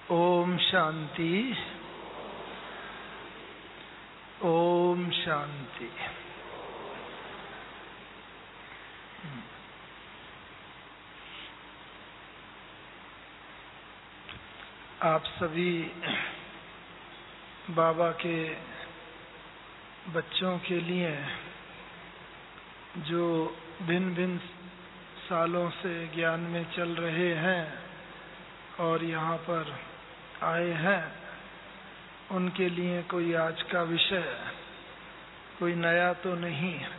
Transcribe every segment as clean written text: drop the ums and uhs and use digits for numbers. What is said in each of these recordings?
ओम शांति। ओम शांति। आप सभी बाबा के बच्चों के लिए जो भिन्न भिन्न सालों से ज्ञान में चल रहे हैं और यहाँ पर आए हैं, उनके लिए कोई आज का विषय कोई नया तो नहीं है।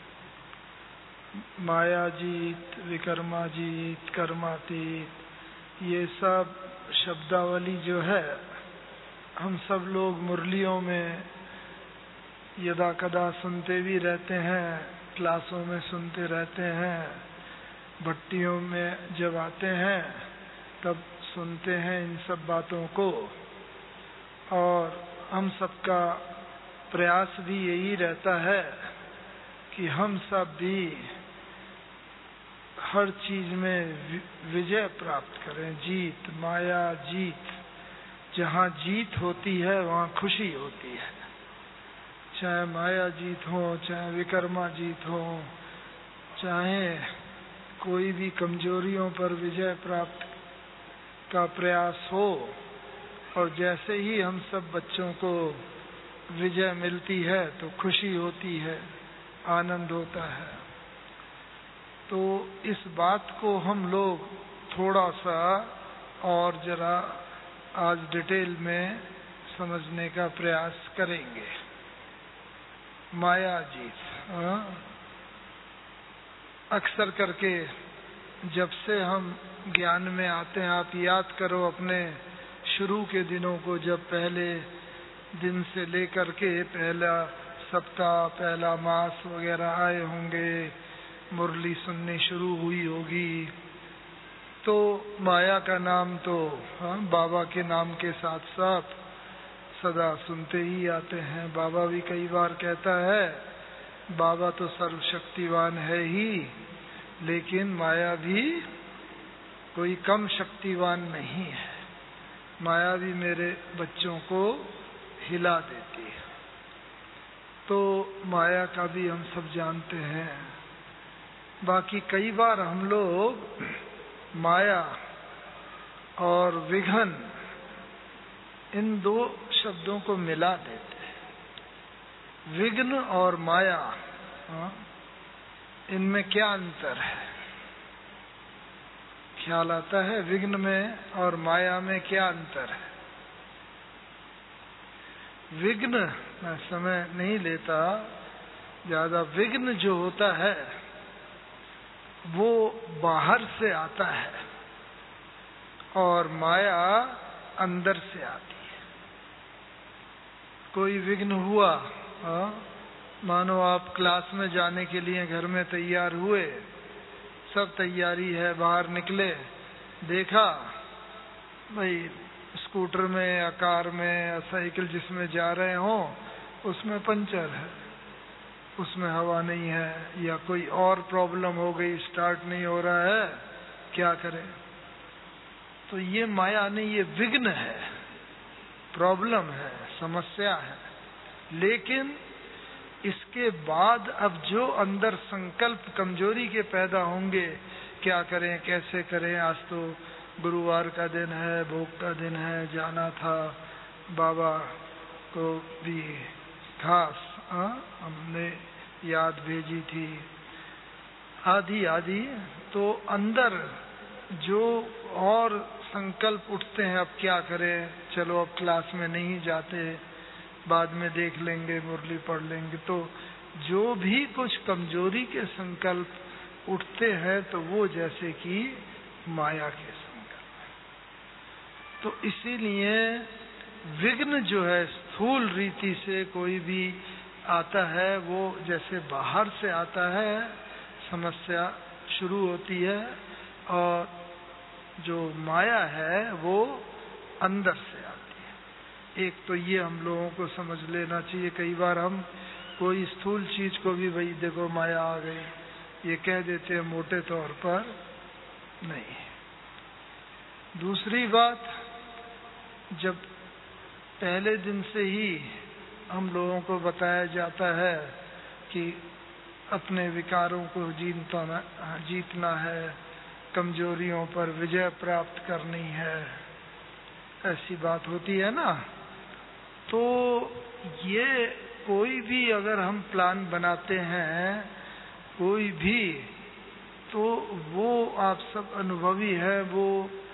माया जीत, विकर्माजीत, कर्मातीत, ये सब शब्दावली जो है हम सब लोग मुरलियों में यदा कदा सुनते भी रहते हैं, क्लासों में सुनते रहते हैं, भट्टियों में जब आते हैं तब सुनते हैं इन सब बातों को। और हम सबका प्रयास भी यही रहता है कि हम सब भी हर चीज में विजय प्राप्त करें। जीत, माया जीत, जहाँ जीत होती है वहाँ खुशी होती है। चाहे माया जीत हो, चाहे विकर्मा जीत हो, चाहे कोई भी कमजोरियों पर विजय प्राप्त का प्रयास हो, और जैसे ही हम सब बच्चों को विजय मिलती है तो खुशी होती है, आनंद होता है। तो इस बात को हम लोग थोड़ा सा और जरा आज डिटेल में समझने का प्रयास करेंगे। माया जीत, अक्सर करके जब से हम ज्ञान में आते हैं, आप याद करो अपने शुरू के दिनों को, जब पहले दिन से लेकर के पहला सप्ताह, पहला मास वगैरह आए होंगे, मुरली सुननी शुरू हुई होगी, तो माया का नाम तो बाबा के नाम के साथ साथ सदा सुनते ही आते हैं। बाबा भी कई बार कहता है, बाबा तो सर्वशक्तिवान है ही, लेकिन माया भी कोई कम शक्तिवान नहीं है। माया भी मेरे बच्चों को हिला देती है। तो माया का भी हम सब जानते हैं। बाकी कई बार हम लोग माया और विघ्न, इन दो शब्दों को मिला देते हैं। विघ्न और माया, इनमें क्या अंतर है? ख्याल आता है विघ्न में और माया में क्या अंतर है? विघ्न, मैं समय नहीं लेता ज्यादा, विघ्न जो होता है वो बाहर से आता है और माया अंदर से आती है। कोई विघ्न हुआ, मानो आप क्लास में जाने के लिए घर में तैयार हुए, सब तैयारी है, बाहर निकले, देखा भाई स्कूटर में या कार में या साइकिल जिसमें जा रहे हो उसमें पंचर है, उसमें हवा नहीं है, या कोई और प्रॉब्लम हो गई, स्टार्ट नहीं हो रहा है, क्या करें? तो ये माया नहीं, ये विघ्न है, प्रॉब्लम है, समस्या है। लेकिन इसके बाद अब जो अंदर संकल्प कमजोरी के पैदा होंगे, क्या करें, कैसे करें, आज तो गुरुवार का दिन है, भोग का दिन है, जाना था, बाबा को भी खास हमने याद भेजी थी, आदि आदि। तो अंदर जो और संकल्प उठते हैं, अब क्या करें, चलो अब क्लास में नहीं जाते, बाद में देख लेंगे, मुरली पढ़ लेंगे। तो जो भी कुछ कमजोरी के संकल्प उठते हैं तो वो जैसे कि माया के संकल्प। तो इसीलिए विघ्न जो है स्थूल रीति से कोई भी आता है, वो जैसे बाहर से आता है, समस्या शुरू होती है, और जो माया है वो अंदर से आती है। एक तो ये हम लोगों को समझ लेना चाहिए। कई बार हम कोई स्थूल चीज को भी, भाई देखो माया आ गई, ये कह देते हैं, मोटे तौर पर नहीं। दूसरी बात, जब पहले दिन से ही हम लोगों को बताया जाता है कि अपने विकारों को जीतना है, कमजोरियों पर विजय प्राप्त करनी है, ऐसी बात होती है ना, तो ये कोई भी अगर हम प्लान बनाते हैं कोई भी, तो वो आप सब अनुभवी है, वो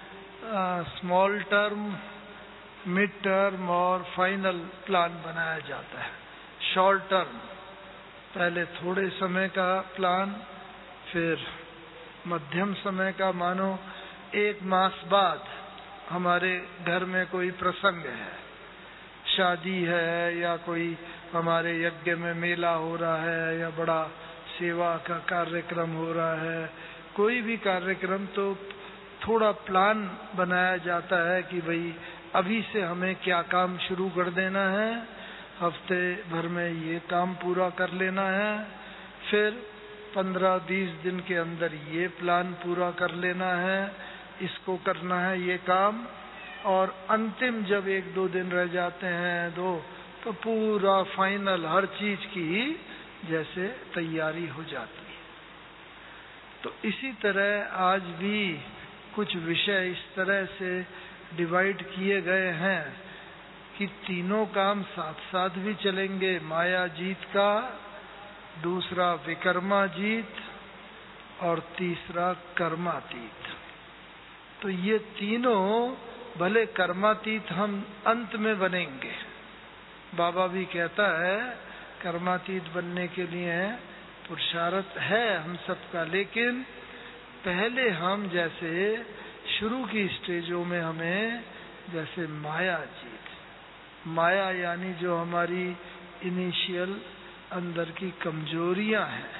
स्मॉल टर्म, मिड टर्म और फाइनल प्लान बनाया जाता है। शॉर्ट टर्म पहले थोड़े समय का प्लान, फिर मध्यम समय का, मानो 1 मास बाद हमारे घर में कोई प्रसंग है, शादी है या कोई हमारे यज्ञ में मेला हो रहा है या बड़ा सेवा का कार्यक्रम हो रहा है, कोई भी कार्यक्रम, तो थोड़ा प्लान बनाया जाता है कि भाई अभी से हमें क्या काम शुरू कर देना है, हफ्ते भर में ये काम पूरा कर लेना है, फिर 15-20 दिन के अंदर ये प्लान पूरा कर लेना है, इसको करना है ये काम, और अंतिम जब 1-2 दिन रह जाते हैं तो पूरा फाइनल हर चीज की जैसे तैयारी हो जाती है। तो इसी तरह आज भी कुछ विषय इस तरह से डिवाइड किए गए हैं कि तीनों काम साथ साथ भी चलेंगे, माया जीत का, दूसरा विकर्मा जीत और तीसरा कर्मातीत। तो ये तीनों, भले कर्मातीत हम अंत में बनेंगे, बाबा भी कहता है कर्मातीत बनने के लिए पुरुषार्थ है हम सबका, लेकिन पहले हम जैसे शुरू की स्टेजों में हमें जैसे माया जीत, माया यानी जो हमारी इनिशियल अंदर की कमजोरियां हैं,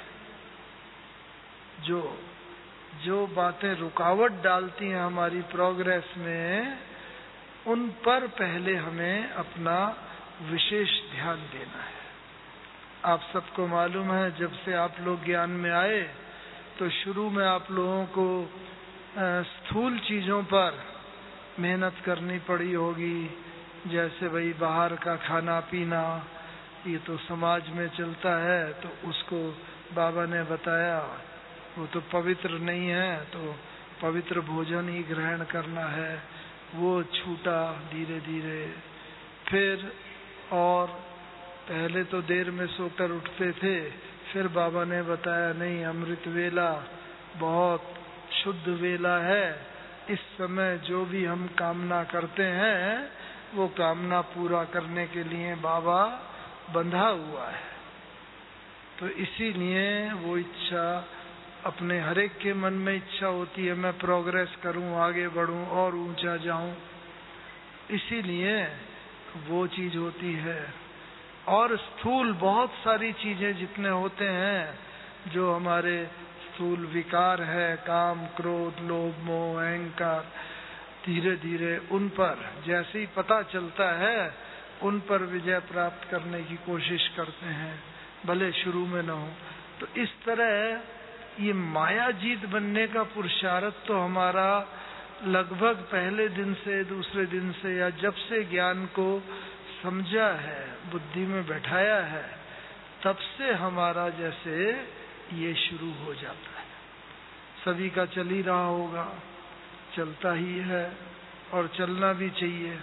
जो बातें रुकावट डालती हैं हमारी प्रोग्रेस में, उन पर पहले हमें अपना विशेष ध्यान देना है। आप सबको मालूम है, जब से आप लोग ज्ञान में आए तो शुरू में आप लोगों को स्थूल चीजों पर मेहनत करनी पड़ी होगी, जैसे भाई बाहर का खाना पीना, ये तो समाज में चलता है, तो उसको बाबा ने बताया वो तो पवित्र नहीं है, तो पवित्र भोजन ही ग्रहण करना है, वो छूटा धीरे धीरे। फिर और पहले तो देर में सोकर उठते थे, फिर बाबा ने बताया नहीं, अमृत वेला बहुत शुद्ध वेला है, इस समय जो भी हम कामना करते हैं वो कामना पूरा करने के लिए बाबा बंधा हुआ है। तो इसीलिए वो इच्छा, अपने हर एक के मन में इच्छा होती है मैं प्रोग्रेस करूं, आगे बढ़ूं और ऊंचा जाऊं, इसीलिए वो चीज होती है। और स्थूल बहुत सारी चीजें जितने होते हैं जो हमारे स्थूल विकार है, काम, क्रोध, लोभ, मोह, अहंकार, धीरे धीरे उन पर जैसे ही पता चलता है उन पर विजय प्राप्त करने की कोशिश करते हैं, भले शुरू में न हो। तो इस तरह ये माया जीत बनने का पुरुषार्थ तो हमारा लगभग पहले दिन से, दूसरे दिन से, या जब से ज्ञान को समझा है, बुद्धि में बैठाया है, तब से हमारा जैसे ये शुरू हो जाता है। सभी का चल ही रहा होगा, चलता ही है और चलना भी चाहिए।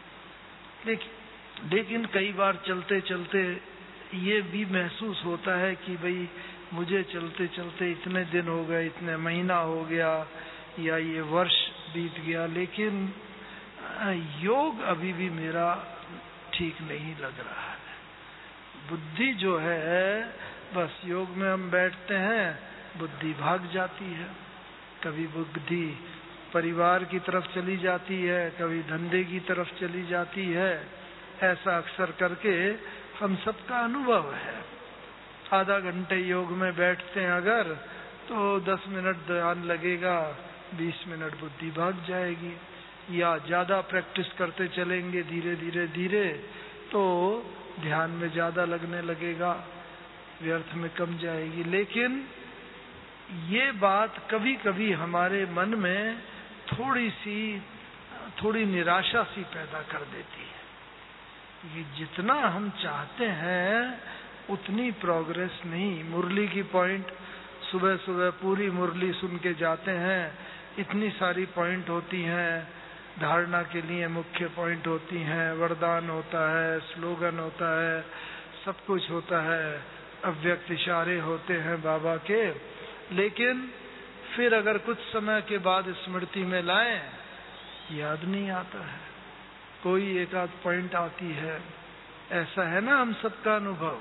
लेकिन कई बार चलते चलते ये भी महसूस होता है कि भाई मुझे चलते चलते इतने दिन हो गए, इतने महीना हो गया या ये वर्ष बीत गया, लेकिन योग अभी भी मेरा ठीक नहीं लग रहा है। बुद्धि जो है, बस योग में हम बैठते हैं, बुद्धि भाग जाती है, कभी बुद्धि परिवार की तरफ चली जाती है, कभी धंधे की तरफ चली जाती है, ऐसा अक्सर करके हम सबका अनुभव है। आधा घंटे योग में बैठते हैं अगर, तो 10 मिनट ध्यान लगेगा, 20 मिनट बुद्धि भाग जाएगी। या ज्यादा प्रैक्टिस करते चलेंगे धीरे धीरे धीरे, तो ध्यान में ज्यादा लगने लगेगा, व्यर्थ में कम जाएगी। लेकिन ये बात कभी कभी हमारे मन में थोड़ी सी थोड़ी निराशा सी पैदा कर देती है। ये जितना हम चाहते हैं उतनी प्रोग्रेस नहीं। मुरली की पॉइंट सुबह सुबह पूरी मुरली सुन के जाते हैं, इतनी सारी पॉइंट होती हैं, धारणा के लिए मुख्य पॉइंट होती हैं, वरदान होता है, स्लोगन होता है, सब कुछ होता है, अव्यक्त इशारे होते हैं बाबा के। लेकिन फिर अगर कुछ समय के बाद स्मृति में लाएं, याद नहीं आता है। कोई एक आध पॉइंट आती है, ऐसा है ना हम सबका अनुभव।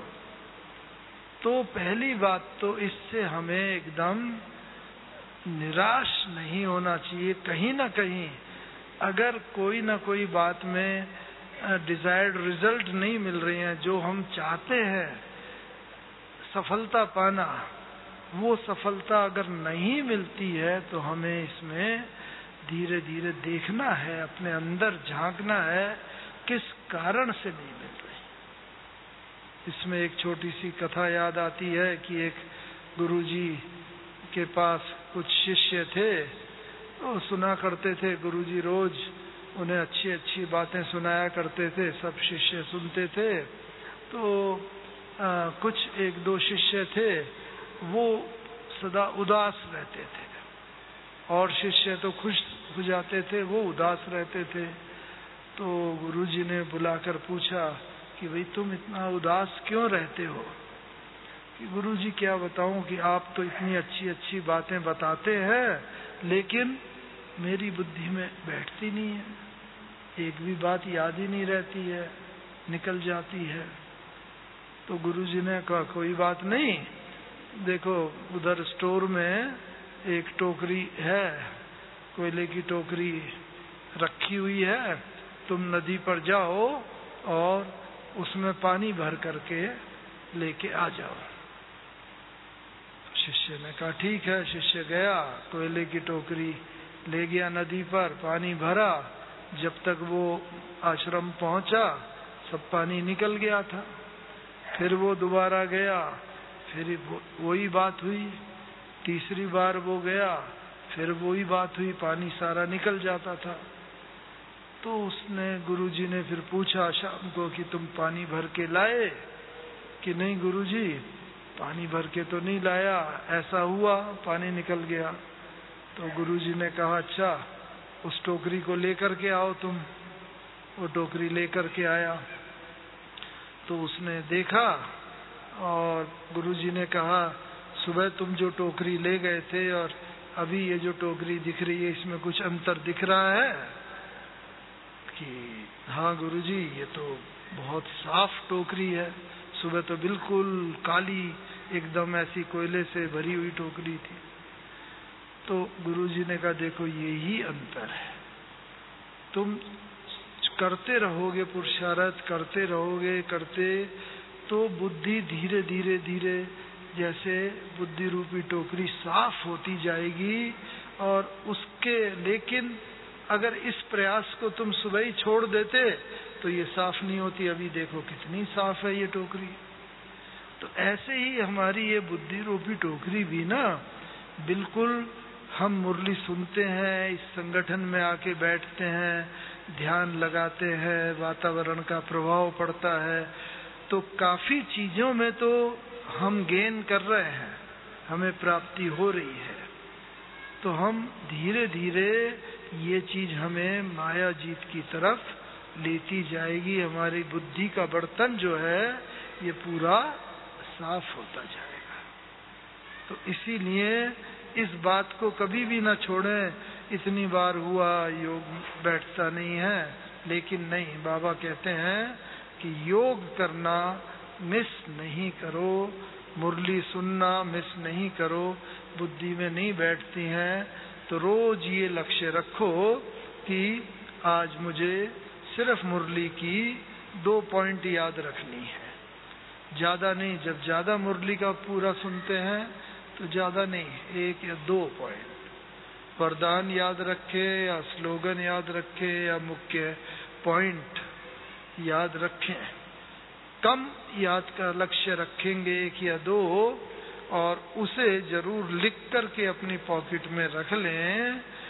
तो पहली बात तो इससे हमें एकदम निराश नहीं होना चाहिए। कहीं ना कहीं अगर कोई ना कोई बात में डिजायर्ड रिजल्ट नहीं मिल रही है, जो हम चाहते हैं सफलता पाना, वो सफलता अगर नहीं मिलती है तो हमें इसमें धीरे धीरे देखना है, अपने अंदर झांकना है किस कारण से नहीं मिल रही। इसमें एक छोटी सी कथा याद आती है कि एक गुरुजी के पास कुछ शिष्य थे, वो सुना करते थे। गुरुजी रोज उन्हें अच्छी अच्छी बातें सुनाया करते थे, सब शिष्य सुनते थे। तो कुछ एक दो शिष्य थे वो सदा उदास रहते थे, और शिष्य तो खुश हो जाते थे, वो उदास रहते थे। तो गुरुजी ने बुलाकर पूछा कि भाई तुम इतना उदास क्यों रहते हो? कि गुरुजी क्या बताऊं कि आप तो इतनी अच्छी अच्छी बातें बताते हैं, लेकिन मेरी बुद्धि में बैठती नहीं है, एक भी बात याद ही नहीं रहती है, निकल जाती है। तो गुरुजी ने कहा कोई बात नहीं, देखो उधर स्टोर में एक टोकरी है, कोयले की टोकरी रखी हुई है, तुम नदी पर जाओ और उसमें पानी भर करके लेके आ जाओ। शिष्य ने कहा ठीक है। शिष्य गया, कोयले की टोकरी ले गया नदी पर, पानी भरा। जब तक वो आश्रम पहुंचा सब पानी निकल गया था। फिर वो दोबारा गया, फिर वही बात हुई। तीसरी बार वो गया, फिर वही बात हुई, पानी सारा निकल जाता था। तो उसने गुरुजी ने फिर पूछा शाम को कि तुम पानी भर के लाए? कि नहीं गुरुजी, पानी भर के तो नहीं लाया, ऐसा हुआ पानी निकल गया। तो गुरुजी ने कहा अच्छा उस टोकरी को लेकर के आओ तुम। वो टोकरी लेकर के आया। तो उसने देखा और गुरुजी ने कहा सुबह तुम जो टोकरी ले गए थे और अभी ये जो टोकरी दिख रही है, इसमें कुछ अंतर दिख रहा है? कि हाँ गुरुजी, ये तो बहुत साफ टोकरी है, सुबह तो बिल्कुल काली एकदम ऐसी कोयले से भरी हुई टोकरी थी। तो गुरुजी ने कहा देखो यही अंतर है, तुम करते रहोगे, पुरुषार्थ करते रहोगे, करते तो बुद्धि धीरे धीरे धीरे जैसे बुद्धि रूपी टोकरी साफ होती जाएगी। और उसके लेकिन अगर इस प्रयास को तुम सुबह ही छोड़ देते तो ये साफ नहीं होती। अभी देखो कितनी साफ है ये टोकरी। तो ऐसे ही हमारी ये बुद्धि रूपी टोकरी भी ना, बिल्कुल हम मुरली सुनते हैं, इस संगठन में आके बैठते हैं, ध्यान लगाते हैं, वातावरण का प्रभाव पड़ता है, तो काफी चीजों में तो हम गेन कर रहे हैं, हमें प्राप्ति हो रही है। तो हम धीरे धीरे ये चीज हमें माया जीत की तरफ लेती जाएगी। हमारी बुद्धि का बर्तन जो है ये पूरा साफ होता जाएगा। तो इसीलिए इस बात को कभी भी ना छोड़ें। इतनी बार हुआ योग बैठता नहीं है, लेकिन नहीं, बाबा कहते हैं कि योग करना मिस नहीं करो, मुरली सुनना मिस नहीं करो। बुद्धि में नहीं बैठती हैं तो रोज ये लक्ष्य रखो कि आज मुझे सिर्फ मुरली की 2 पॉइंट याद रखनी है, ज्यादा नहीं। जब ज्यादा मुरली का पूरा सुनते हैं तो ज्यादा नहीं, 1 या 2 पॉइंट वरदान याद रखे या स्लोगन याद रखे या मुख्य पॉइंट याद रखें। कम याद का लक्ष्य रखेंगे, 1 या 2, और उसे जरूर लिख करके अपनी पॉकेट में रख लें।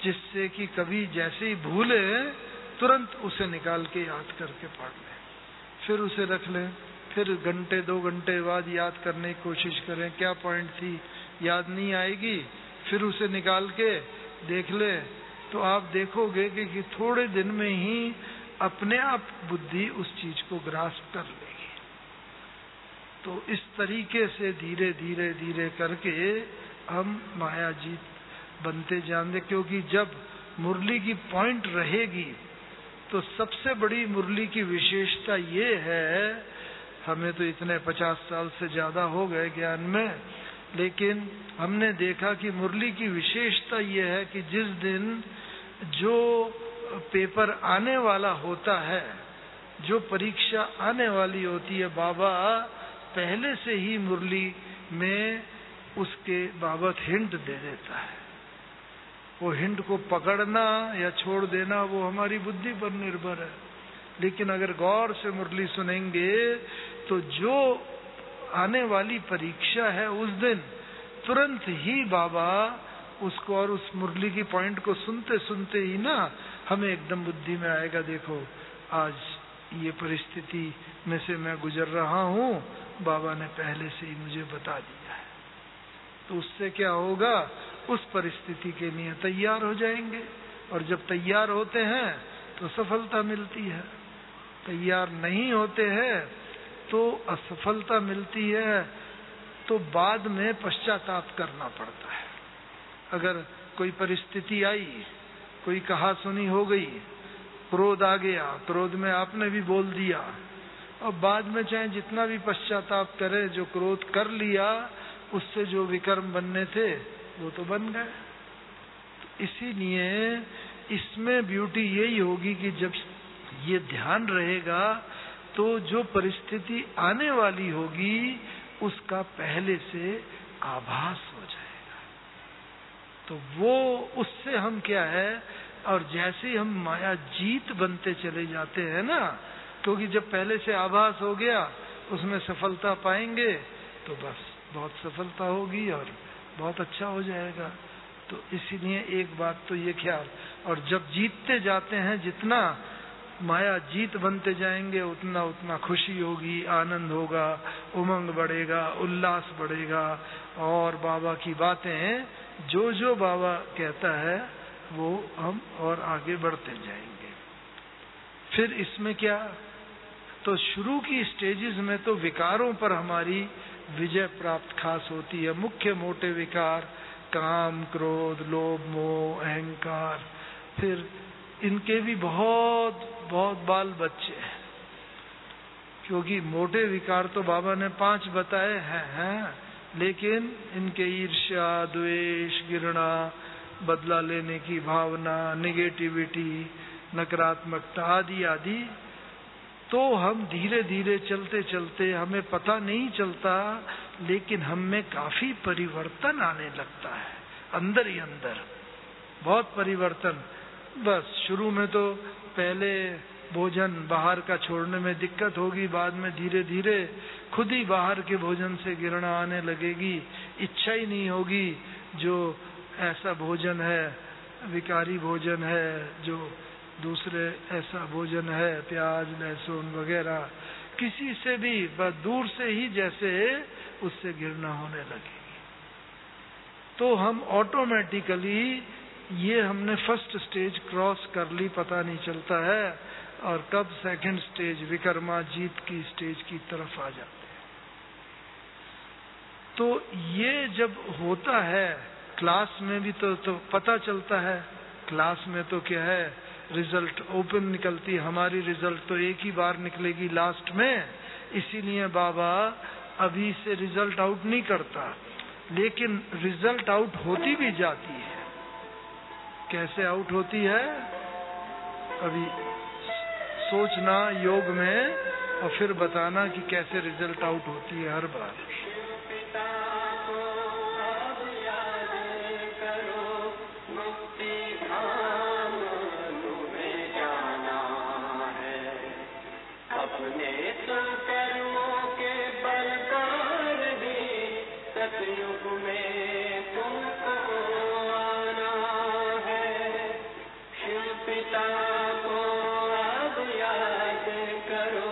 जिससे कि कभी जैसे ही भूले तुरंत उसे निकाल के याद करके पढ़ लें, फिर उसे रख लें, फिर घंटे 2 घंटे बाद याद करने की कोशिश करें, क्या पॉइंट थी, याद नहीं आएगी, फिर उसे निकाल के देख ले, तो आप देखोगे कि थोड़े दिन में ही अपने आप बुद्धि उस चीज को ग्रास्प कर लेगी। तो इस तरीके से धीरे धीरे धीरे करके हम मायाजीत बनते जाएंगे, क्योंकि जब मुरली की पॉइंट रहेगी तो सबसे बड़ी मुरली की विशेषता ये है, हमें तो इतने 50 साल से ज्यादा हो गए ज्ञान में, लेकिन हमने देखा कि मुरली की विशेषता ये है कि जिस दिन जो पेपर आने वाला होता है, जो परीक्षा आने वाली होती है, बाबा पहले से ही मुरली में उसके बाबत हिंट दे देता है। वो हिंट को पकड़ना या छोड़ देना वो हमारी बुद्धि पर निर्भर है, लेकिन अगर गौर से मुरली सुनेंगे तो जो आने वाली परीक्षा है उस दिन तुरंत ही बाबा उसको, और उस मुरली की पॉइंट को सुनते सुनते ही ना हमें एकदम बुद्धि में आएगा, देखो आज ये परिस्थिति में से मैं गुजर रहा हूँ, बाबा ने पहले से ही मुझे बता दिया है। तो उससे क्या होगा, उस परिस्थिति के लिए तैयार हो जाएंगे, और जब तैयार होते हैं तो सफलता मिलती है, तैयार नहीं होते हैं तो असफलता मिलती है, तो बाद में पश्चाताप करना पड़ता है। अगर कोई परिस्थिति आई, कोई कहा सुनी हो गई, क्रोध आ गया, क्रोध में आपने भी बोल दिया, और बाद में चाहे जितना भी पश्चाताप करे, जो क्रोध कर लिया उससे जो विकर्म बनने थे वो तो बन गए। तो इसीलिए इसमें ब्यूटी यही होगी कि जब ये ध्यान रहेगा तो जो परिस्थिति आने वाली होगी उसका पहले से आभास हो जाएगा, तो वो उससे हम क्या है, और जैसे ही हम माया जीत बनते चले जाते हैं ना, क्योंकि जब पहले से आभास हो गया उसमें सफलता पाएंगे तो बस बहुत सफलता होगी और बहुत अच्छा हो जाएगा। तो इसीलिए एक बात तो ये ख्याल, और जब जीतते जाते हैं, जितना माया जीत बनते जाएंगे उतना उतना खुशी होगी, आनंद होगा, उमंग बढ़ेगा, उल्लास बढ़ेगा, और बाबा की बातें जो जो बाबा कहता है वो हम और आगे बढ़ते जाएंगे। फिर इसमें क्या, तो शुरू की स्टेजेस में तो विकारों पर हमारी विजय प्राप्त खास होती है। मुख्य मोटे विकार काम, क्रोध, लोभ, मोह, अहंकार, फिर इनके भी बहुत बहुत बाल बच्चे हैं, क्योंकि मोटे विकार तो बाबा ने 5 बताए हैं, लेकिन इनके ईर्ष्या, द्वेष, घृणा, बदला लेने की भावना, निगेटिविटी, नकारात्मकता आदि आदि, तो हम धीरे धीरे चलते चलते हमें पता नहीं चलता, लेकिन हम में काफी परिवर्तन आने लगता है, अंदर ही अंदर बहुत परिवर्तन। बस शुरू में तो पहले भोजन बाहर का छोड़ने में दिक्कत होगी, बाद में धीरे धीरे खुद ही बाहर के भोजन से घृणा आने लगेगी, इच्छा ही नहीं होगी, जो ऐसा भोजन है, विकारी भोजन है, जो दूसरे ऐसा भोजन है, प्याज लहसुन वगैरह, किसी से भी बस दूर से ही जैसे उससे घृणा होने लगेगी। तो हम ऑटोमेटिकली ये हमने फर्स्ट स्टेज क्रॉस कर ली, पता नहीं चलता है, और कब सेकंड स्टेज विकर्मा जीत की स्टेज की तरफ आ जाते हैं। तो ये जब होता है क्लास में भी तो पता चलता है, क्लास में तो क्या है, रिजल्ट ओपन निकलती है, हमारी रिजल्ट तो एक ही बार निकलेगी लास्ट में, इसीलिए बाबा अभी से रिजल्ट आउट नहीं करता, लेकिन रिजल्ट आउट होती भी जाती है। कैसे आउट होती है, अभी सोचना योग में और फिर बताना कि कैसे रिजल्ट आउट होती है हर बार। सतयुग में तुमको आना है। पिता को अब याद करो।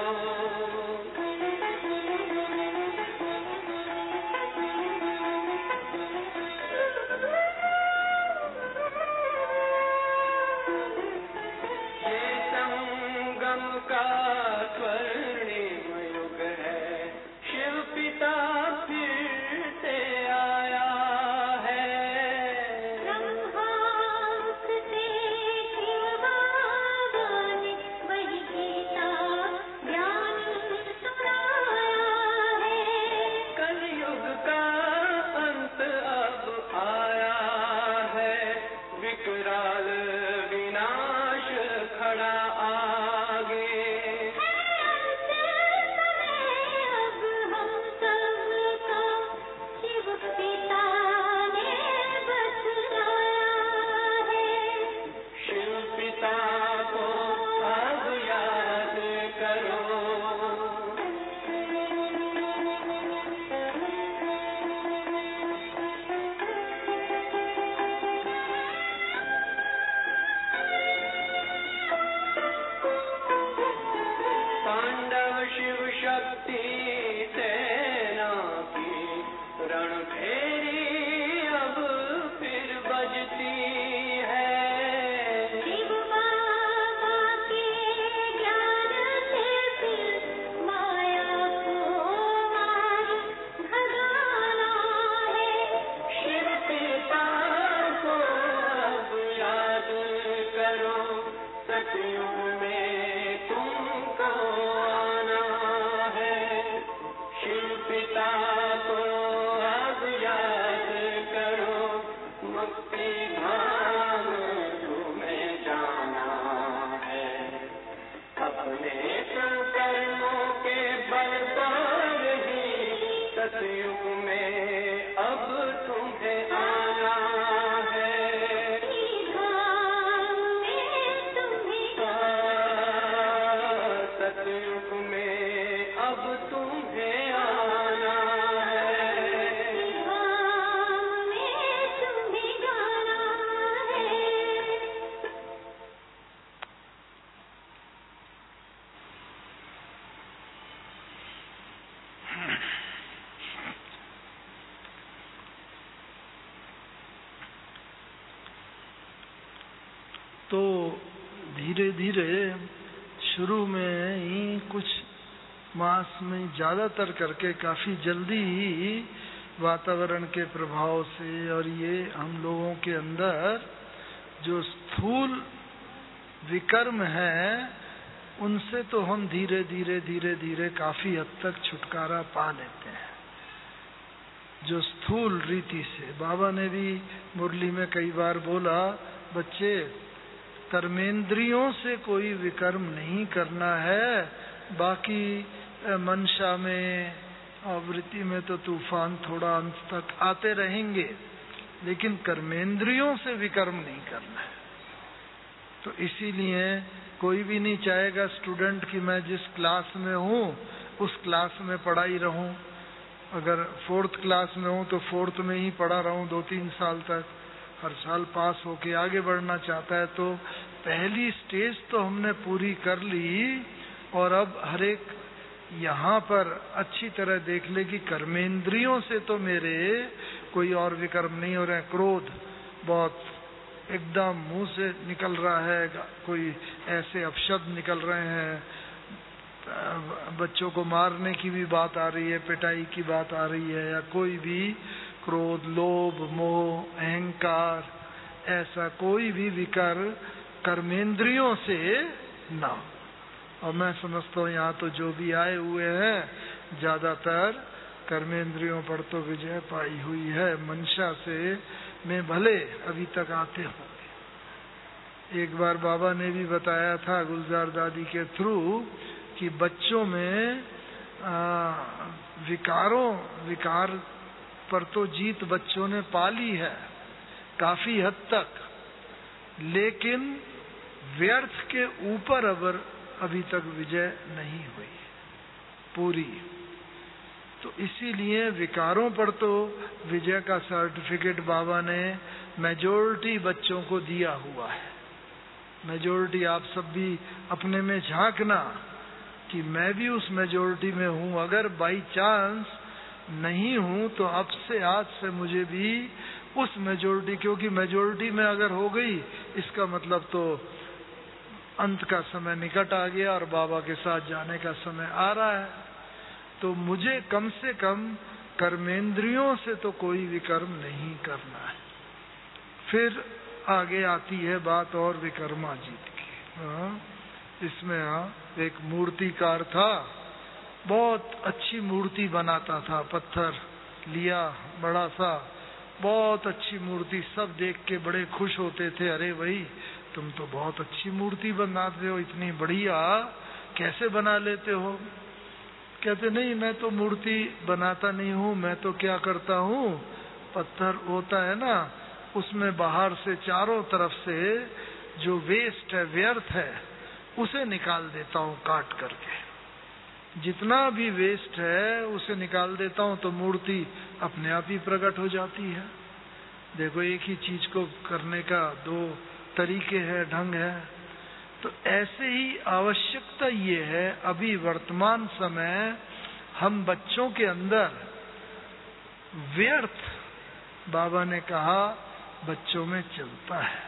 ये संगम का स्वर्णिम युग है, शिव पिता फिर से आया है। ब्रह्मांक से शिव बाबा ने वही गीता ज्ञान सुनाया है। कलयुग का अंत अब आया है, विकराल विनाश खड़ा आगे। अब हम सबका शिव पिता ने बतलाया है। शिव पिता को अब याद करो। पांडव शिव शक्ति सेना की रणभेरी अब फिर बजती है। शिव बाबा के ज्ञान से फिर माया को मार भगाना है। शिव पिता को अब याद करो, सतयुग में तुमको आना है। शिव पिता को अब याद करो, मुक्ति धाम तुम्हें जाना है। अपने कर्मों के बल पर ही सतयुग में अब तुम्हें आना है। धाम में तुम्हें सतयुग में अब तुम्हें आना है। धाम में तुम्हें जाना है। तो धीरे धीरे शुरू में ही कुछ मास में ज्यादातर करके काफी जल्दी ही वातावरण के प्रभाव से और ये हम लोगों के अंदर जो स्थूल विकर्म है उनसे तो हम धीरे धीरे काफी हद तक छुटकारा पा लेते हैं। जो स्थूल रीति से बाबा ने भी मुरली में कई बार बोला, बच्चे कर्मेंद्रियों से कोई विकर्म नहीं करना है, बाकी मनसा में और वृत्ति में तो तूफान थोड़ा अंत तक आते रहेंगे, लेकिन कर्मेंद्रियों से विकर्म नहीं करना है। तो इसीलिए कोई भी नहीं चाहेगा स्टूडेंट कि मैं जिस क्लास में हूँ उस क्लास में पढ़ा ही रहूं। अगर 4th क्लास में हूँ तो 4th में ही पढ़ा रहूं 2-3 साल तक, हर साल पास होके आगे बढ़ना चाहता है। तो पहली स्टेज तो हमने पूरी कर ली और अब हर एक यहाँ पर अच्छी तरह देख ले कि कर्मेंद्रियों से तो मेरे कोई और विकर्म नहीं हो रहे हैं। क्रोध बहुत एकदम मुंह से निकल रहा है, कोई ऐसे अपशब्द निकल रहे हैं, बच्चों को मारने की भी बात आ रही है, पिटाई की बात आ रही है, या कोई भी क्रोध, लोभ, मोह, अहंकार, ऐसा कोई भी विकार कर्मेंद्रियों से ना। और मैं समझता हूँ यहाँ तो जो भी आए हुए हैं ज्यादातर कर्मेंद्रियों पर तो विजय पाई हुई है। मनसा से में भले अभी तक आते होंगे। एक बार बाबा ने भी बताया था गुलजार दादी के थ्रू कि बच्चों में विकार पर तो जीत बच्चों ने पाली है काफी हद तक, लेकिन व्यर्थ के ऊपर अभी तक विजय नहीं हुई पूरी। तो इसीलिए विकारों पर तो विजय का सर्टिफिकेट बाबा ने मेजॉरिटी बच्चों को दिया हुआ है। मेजॉरिटी आप सब भी अपने में झांकना कि मैं भी उस मेजॉरिटी में हूँ। अगर बाई चांस नहीं हूँ तो अब से आज से मुझे भी उस मेजॉरिटी, क्योंकि मेजॉरिटी में अगर हो गई इसका मतलब तो अंत का समय निकट आ गया और बाबा के साथ जाने का समय आ रहा है। तो मुझे कम से कम कर्मेंद्रियों से तो कोई विकर्म नहीं करना है। फिर आगे आती है बात और विकर्माजीत की। इसमें एक मूर्तिकार था, बहुत अच्छी मूर्ति बनाता था, पत्थर लिया बड़ा सा, बहुत अच्छी मूर्ति, सब देख के बड़े खुश होते थे, अरे भाई तुम तो बहुत अच्छी मूर्ति बनाते हो, इतनी बढ़िया कैसे बना लेते हो? कहते नहीं, मैं तो मूर्ति बनाता नहीं हूँ, मैं तो क्या करता हूँ, पत्थर होता है ना, उसमें बाहर से चारों तरफ से जो वेस्ट है, व्यर्थ है, उसे निकाल देता हूँ काट करके। जितना भी वेस्ट है उसे निकाल देता हूँ तो मूर्ति अपने आप ही प्रकट हो जाती है। देखो, एक ही चीज को करने का दो तरीके हैं, ढंग है। तो ऐसे ही आवश्यकता ये है, अभी वर्तमान समय हम बच्चों के अंदर व्यर्थ, बाबा ने कहा, बच्चों में चलता है।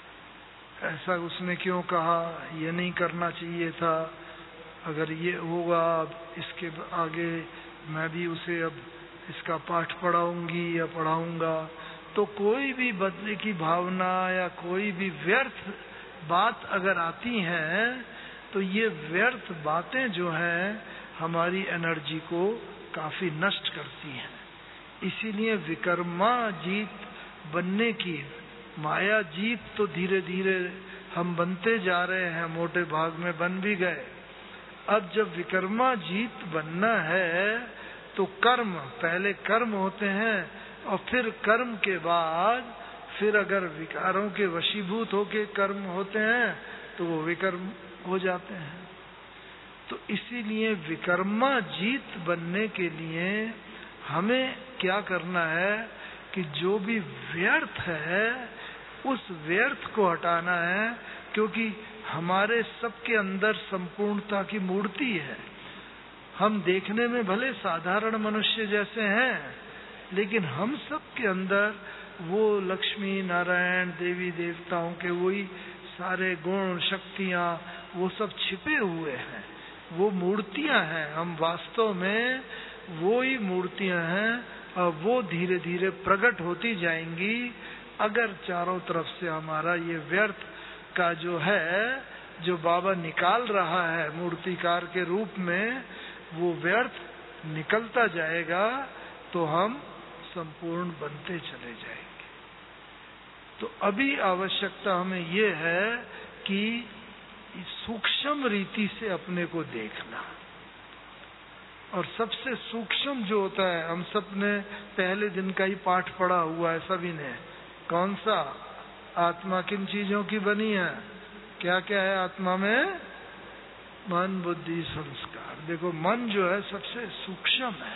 ऐसा उसने क्यों कहा, ये नहीं करना चाहिए था, अगर ये होगा इसके आगे मैं भी उसे अब इसका पाठ पढ़ाऊंगी या पढ़ाऊंगा। तो कोई भी बदले की भावना या कोई भी व्यर्थ बात अगर आती है तो ये व्यर्थ बातें जो हैं हमारी एनर्जी को काफी नष्ट करती हैं। इसीलिए विकर्मा जीत बनने की, माया जीत तो धीरे धीरे हम बनते जा रहे हैं, मोटे भाग में बन भी गए। अब जब विकर्मा जीत बनना है तो कर्म, पहले कर्म होते हैं और फिर कर्म के बाद फिर अगर विकारों के वशीभूत होके कर्म होते हैं तो वो विकर्म हो जाते हैं। तो इसीलिए विकर्मा जीत बनने के लिए हमें क्या करना है कि जो भी व्यर्थ है उस व्यर्थ को हटाना है, क्योंकि हमारे सबके अंदर संपूर्णता की मूर्ति है। हम देखने में भले साधारण मनुष्य जैसे हैं, लेकिन हम सब के अंदर वो लक्ष्मी नारायण देवी देवताओं के वही सारे गुण शक्तियाँ वो सब छिपे हुए हैं, वो मूर्तियाँ हैं। हम वास्तव में वो ही मूर्तियाँ हैं और वो धीरे धीरे प्रकट होती जाएंगी अगर चारों तरफ से हमारा ये व्यर्थ का जो है, जो बाबा निकाल रहा है मूर्तिकार के रूप में, वो व्यर्थ निकलता जाएगा तो हम संपूर्ण बनते चले जाएंगे। तो अभी आवश्यकता हमें ये है कि सूक्ष्म रीति से अपने को देखना, और सबसे सूक्ष्म जो होता है, हम सब ने पहले दिन का ही पाठ पढ़ा हुआ है सभी ने, कौन सा? आत्मा किन चीजों की बनी है? क्या क्या है आत्मा में? मन बुद्धि संस्कार। देखो, मन जो है सबसे सूक्ष्म है।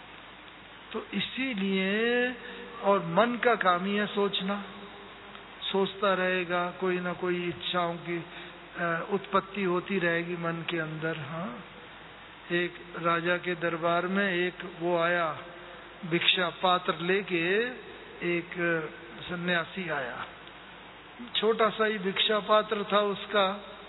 तो इसीलिए, और मन का काम ही है सोचना, सोचता रहेगा, कोई ना कोई इच्छाओं की उत्पत्ति होती रहेगी मन के अंदर। हाँ, एक राजा के दरबार में एक वो आया, भिक्षा पात्र लेके एक सन्यासी आया, छोटा सा ही भिक्षा पात्र था उसका।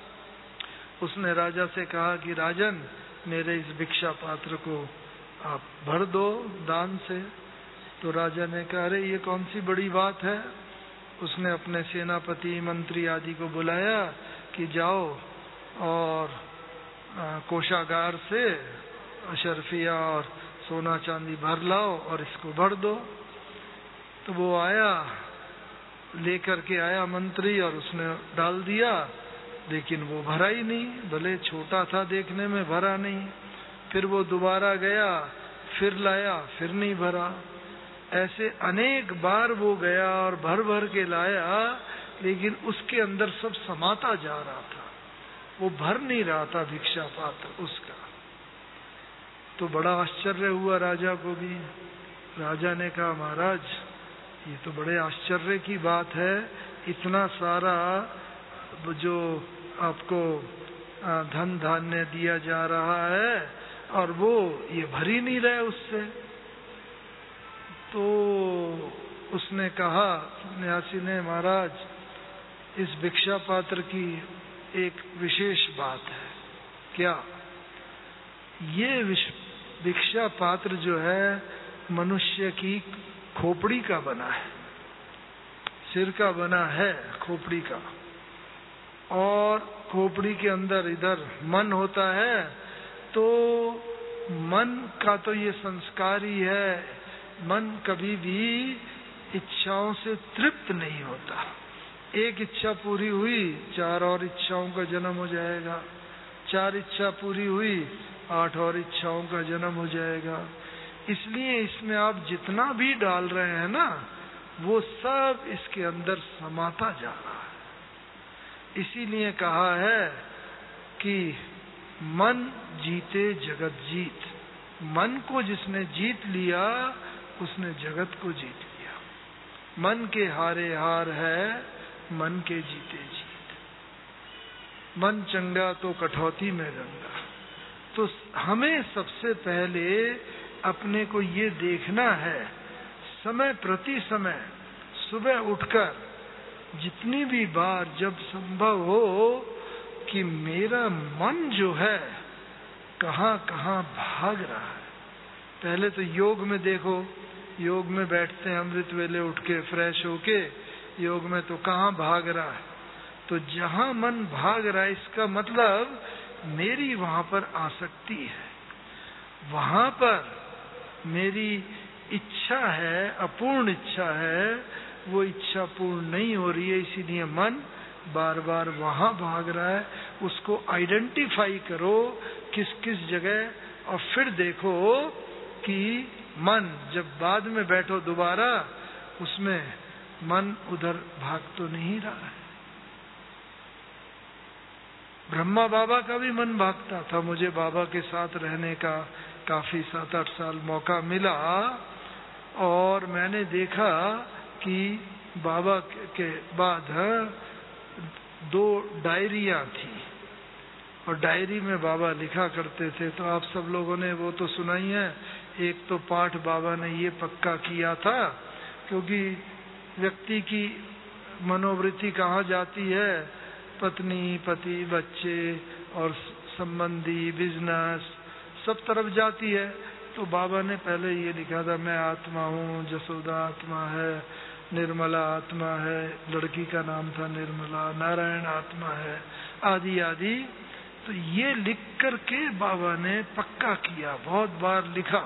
उसने राजा से कहा कि राजन, मेरे इस भिक्षा पात्र को आप भर दो दान से। तो राजा ने कहा, अरे ये कौन सी बड़ी बात है। उसने अपने सेनापति मंत्री आदि को बुलाया कि जाओ और कोषागार से अशर्फिया और सोना चांदी भर लाओ और इसको भर दो। तो वो आया, लेकर के आया मंत्री, और उसने डाल दिया, लेकिन वो भरा ही नहीं, भले छोटा था देखने में, भरा नहीं। फिर वो दोबारा गया, फिर लाया, फिर नहीं भरा। ऐसे अनेक बार वो गया और भर भर के लाया, लेकिन उसके अंदर सब समाता जा रहा था, वो भर नहीं रहा था भिक्षा पात्र उसका। तो बड़ा आश्चर्य हुआ राजा को भी। राजा ने कहा, महाराज ये तो बड़े आश्चर्य की बात है, इतना सारा जो आपको धन धान्य दिया जा रहा है और वो ये भर ही नहीं रहे उससे। तो उसने कहा सन्यासी ने, महाराज इस भिक्षा पात्र की एक विशेष बात है। क्या? ये भिक्षा पात्र जो है मनुष्य की खोपड़ी का बना है, सिर का बना है खोपड़ी का, और खोपड़ी के अंदर इधर मन होता है। तो मन का तो ये संस्कार ही है, मन कभी भी इच्छाओं से तृप्त नहीं होता। एक इच्छा पूरी हुई, 4 और इच्छाओं का जन्म हो जाएगा, 4 इच्छा पूरी हुई, 8 और इच्छाओं का जन्म हो जाएगा। इसलिए इसमें आप जितना भी डाल रहे हैं ना, वो सब इसके अंदर समाता जा रहा है। इसीलिए कहा है कि मन जीते जगत जीत। मन को जिसने जीत लिया उसने जगत को जीत लिया। मन के हारे हार है, मन के जीते जीत। मन चंगा तो कठौती में गंगा। तो हमें सबसे पहले अपने को ये देखना है, समय प्रति समय सुबह उठकर जितनी भी बार जब संभव हो, कि मेरा मन जो है कहाँ कहाँ भाग रहा है। पहले तो योग में देखो, योग में बैठते हैं अमृत वेले उठ के फ्रेश होके, योग में तो कहाँ भाग रहा है। तो जहाँ मन भाग रहा है इसका मतलब मेरी वहां पर आसक्ति है, वहां पर मेरी इच्छा है, अपूर्ण इच्छा है, वो इच्छा पूर्ण नहीं हो रही है। इसीलिए मन बार बार वहां भाग रहा है। उसको आइडेंटिफाई करो किस किस जगह, और फिर देखो कि मन जब बाद में बैठो दोबारा, उसमें मन उधर भाग तो नहीं रहा है। ब्रह्मा बाबा का भी मन भागता था। मुझे बाबा के साथ रहने का काफी 7-8 साल मौका मिला, और मैंने देखा कि बाबा के बाद 2 डायरियां थी, और डायरी में बाबा लिखा करते थे। तो आप सब लोगों ने वो तो सुना ही है। एक तो पाठ बाबा ने ये पक्का किया था, क्योंकि व्यक्ति की मनोवृत्ति कहाँ जाती है, पत्नी, पति, बच्चे और संबंधी, बिजनेस, सब तरफ जाती है। तो बाबा ने पहले ये लिखा था, मैं आत्मा हूँ, जसोदा आत्मा है, निर्मला आत्मा है, लड़की का नाम था निर्मला, नारायण आत्मा है, आदि आदि। तो ये लिख करके बाबा ने पक्का किया, बहुत बार लिखा।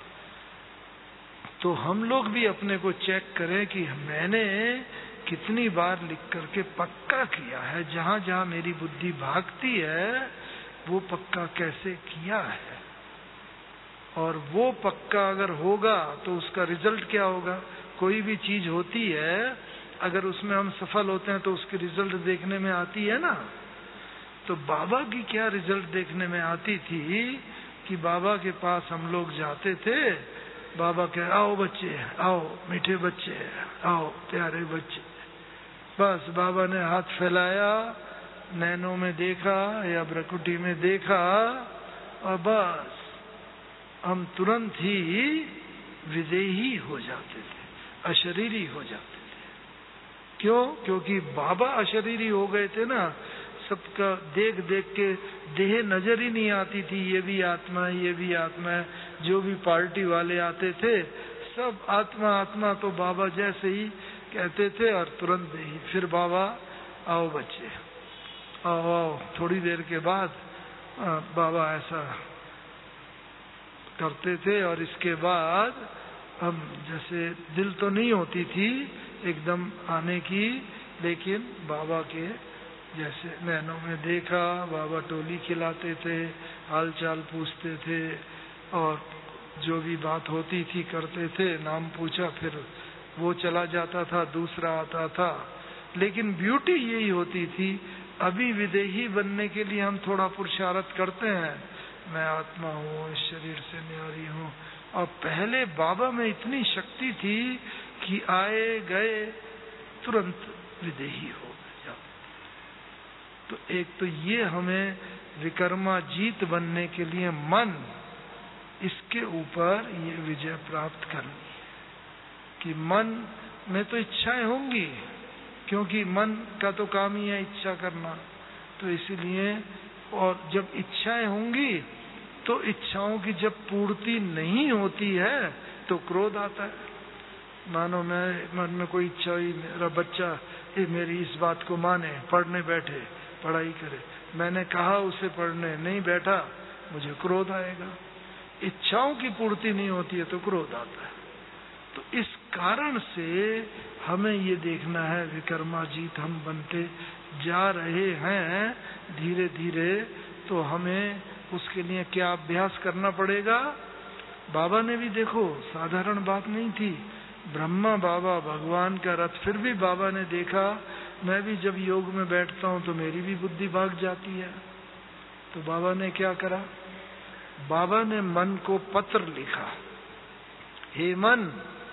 तो हम लोग भी अपने को चेक करें कि मैंने कितनी बार लिख करके पक्का किया है। जहां जहां मेरी बुद्धि भागती है वो पक्का कैसे किया है, और वो पक्का अगर होगा तो उसका रिजल्ट क्या होगा। कोई भी चीज होती है, अगर उसमें हम सफल होते हैं तो उसकी रिजल्ट देखने में आती है ना। तो बाबा की क्या रिजल्ट देखने में आती थी कि बाबा के पास हम लोग जाते थे, बाबा कहे आओ बच्चे, आओ मीठे बच्चे, आओ प्यारे बच्चे। बस बाबा ने हाथ फैलाया, नैनों में देखा या ब्रकुटी में देखा, और बस हम तुरंत ही विदेही हो जाते थे, अशरीरी हो जाते थे। क्यों? क्योंकि बाबा अशरीरी हो गए थे ना। सबका देख देख के देह नजर ही नहीं आती थी, ये भी आत्मा है, ये भी आत्मा है। जो भी पार्टी वाले आते थे सब आत्मा आत्मा, तो बाबा जैसे ही कहते थे और तुरंत ही फिर बाबा आओ बच्चे, आओ आओ। थोड़ी देर के बाद बाबा ऐसा करते थे, और इसके बाद हम जैसे दिल तो नहीं होती थी एकदम आने की, लेकिन बाबा के जैसे नैनों में देखा, बाबा टोली खिलाते थे, हाल चाल पूछते थे, और जो भी बात होती थी करते थे। नाम पूछा, फिर वो चला जाता था, दूसरा आता था। लेकिन ब्यूटी यही होती थी, अभी विदेही बनने के लिए हम थोड़ा पुरुषार्थ करते हैं, मैं आत्मा हूँ, इस शरीर से न्यारी हूँ। और पहले बाबा में इतनी शक्ति थी कि आए गए तुरंत विदेही हो जाते। तो एक तो ये हमें विकर्माजीत बनने के लिए मन, इसके ऊपर ये विजय प्राप्त करनी है कि मन में तो इच्छाएं होंगी, क्योंकि मन का तो काम ही है इच्छा करना। तो इसीलिए, और जब इच्छाएं होंगी तो इच्छाओं की जब पूर्ति नहीं होती है तो क्रोध आता है। मानो मैं मन में कोई इच्छा हुई, मेरा बच्चा मेरी इस बात को माने, पढ़ने बैठे, पढ़ाई करे, मैंने कहा उसे पढ़ने नहीं बैठा, मुझे क्रोध आएगा। इच्छाओं की पूर्ति नहीं होती है तो क्रोध आता है। तो इस कारण से हमें ये देखना है विकर्माजीत हम बनते जा रहे हैं धीरे धीरे। तो हमें उसके लिए क्या अभ्यास करना पड़ेगा? बाबा ने भी देखो, साधारण बात नहीं थी, ब्रह्मा बाबा भगवान का रथ, फिर भी बाबा ने देखा मैं भी जब योग में बैठता हूं तो मेरी भी बुद्धि भाग जाती है। तो बाबा ने क्या करा? बाबा ने मन को पत्र लिखा, हे मन,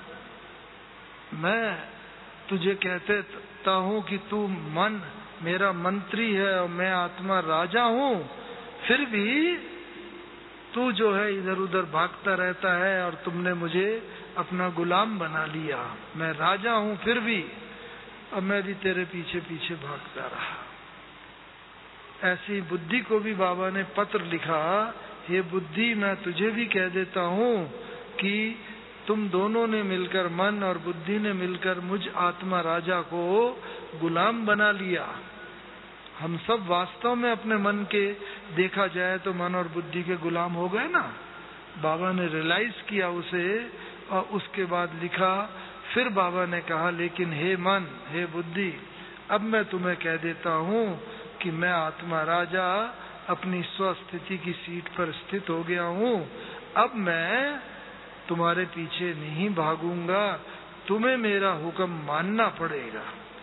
मैं तुझे कहता हूं कि तू मन मेरा मंत्री है और मैं आत्मा राजा हूं, फिर भी तू जो है इधर उधर भागता रहता है और तुमने मुझे अपना गुलाम बना लिया। मैं राजा हूं फिर भी, अब मैं भी तेरे पीछे पीछे भागता रहा। ऐसी बुद्धि को भी बाबा ने पत्र लिखा, हे बुद्धि, मैं तुझे भी कह देता हूं कि तुम दोनों ने मिलकर, मन और बुद्धि ने मिलकर मुझ आत्मा राजा को गुलाम बना लिया। हम सब वास्तव में अपने मन के, देखा जाए तो मन और बुद्धि के गुलाम हो गए ना। बाबा ने रियलाइज किया उसे और उसके बाद लिखा। फिर बाबा ने कहा, लेकिन हे मन, हे बुद्धि, अब मैं तुम्हें कह देता हूं कि मैं आत्मा राजा अपनी स्वस्थिति की सीट पर स्थित हो गया हूं। अब मैं तुम्हारे पीछे नहीं भागूंगा, तुम्हें मेरा हुक्म मानना पड़ेगा।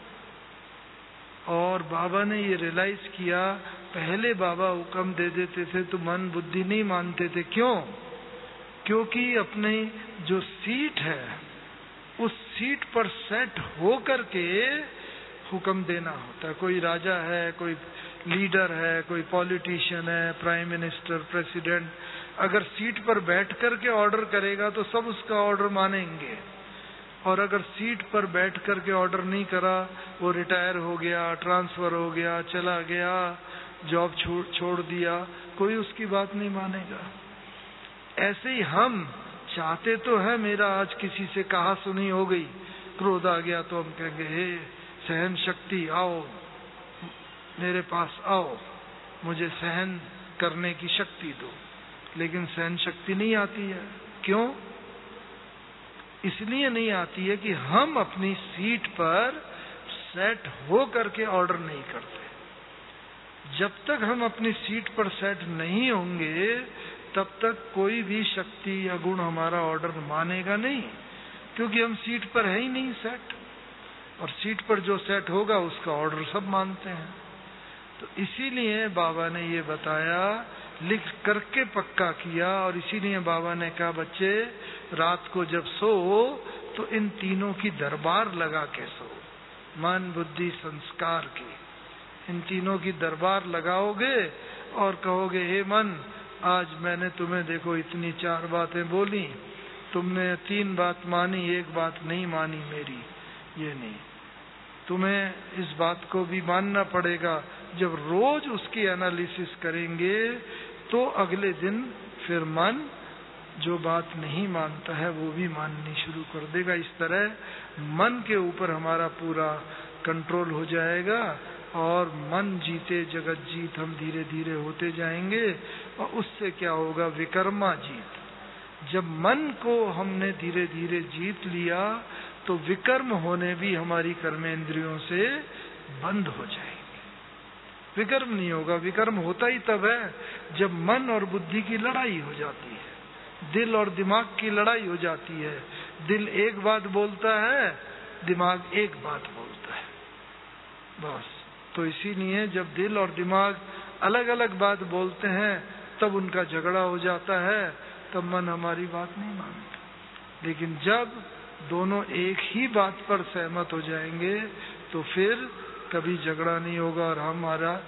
और बाबा ने ये रियलाइज किया, पहले बाबा हुक्म दे देते थे तो मन बुद्धि नहीं मानते थे। क्यों? क्योंकि अपनी जो सीट है उस सीट पर सेट हो करके हुक्म देना होता है। कोई राजा है, कोई लीडर है, कोई पॉलिटिशियन है, प्राइम मिनिस्टर, प्रेसिडेंट, अगर सीट पर बैठ करके ऑर्डर करेगा तो सब उसका ऑर्डर मानेंगे। और अगर सीट पर बैठ करके ऑर्डर नहीं करा, वो रिटायर हो गया, ट्रांसफर हो गया, चला गया, जॉब छोड़ दिया, कोई उसकी बात नहीं मानेगा। ऐसे ही हम चाहते तो है, मेरा आज किसी से कहा सुनी हो गई, क्रोध आ गया तो हम कहेंगे, हे सहन शक्ति आओ, मेरे पास आओ, मुझे सहन करने की शक्ति दो। लेकिन सहन शक्ति नहीं आती है। क्यों? इसलिए नहीं आती है कि हम अपनी सीट पर सेट हो करके ऑर्डर नहीं करते। जब तक हम अपनी सीट पर सेट नहीं होंगे तब तक कोई भी शक्ति या गुण हमारा ऑर्डर मानेगा नहीं, क्योंकि हम सीट पर है ही नहीं सेट। और सीट पर जो सेट होगा उसका ऑर्डर सब मानते हैं। तो इसीलिए बाबा ने ये बताया, लिख करके पक्का किया। और इसीलिए बाबा ने कहा, बच्चे रात को जब सो तो इन तीनों की दरबार लगा के सो, मन बुद्धि संस्कार की, इन तीनों की दरबार लगाओगे और कहोगे, हे मन, आज मैंने तुम्हें देखो इतनी 4 बातें बोली, तुमने 3 बात मानी, 1 बात नहीं मानी मेरी। ये नहीं, तुम्हें इस बात को भी मानना पड़ेगा। जब रोज उसकी एनालिसिस करेंगे तो अगले दिन फिर मन जो बात नहीं मानता है वो भी माननी शुरू कर देगा। इस तरह मन के ऊपर हमारा पूरा कंट्रोल हो जाएगा और मन जीते जगत जीत हम धीरे धीरे होते जाएंगे। और उससे क्या होगा? विकर्मा जीत। जब मन को हमने धीरे धीरे जीत लिया तो विकर्म होने भी हमारी कर्मेंद्रियों से बंद हो जाएंगे। विकर्म नहीं होगा। विकर्म होता ही तब है जब मन और बुद्धि की लड़ाई हो जाती है, दिल और दिमाग की लड़ाई हो जाती है। दिल एक बात बोलता है, दिमाग एक बात बोलता है, बस। तो इसीलिए जब दिल और दिमाग अलग अलग बात बोलते हैं तब उनका झगड़ा हो जाता है, तब मन हमारी बात नहीं मानता। लेकिन जब दोनों एक ही बात पर सहमत हो जाएंगे तो फिर कभी झगड़ा नहीं होगा और हमारा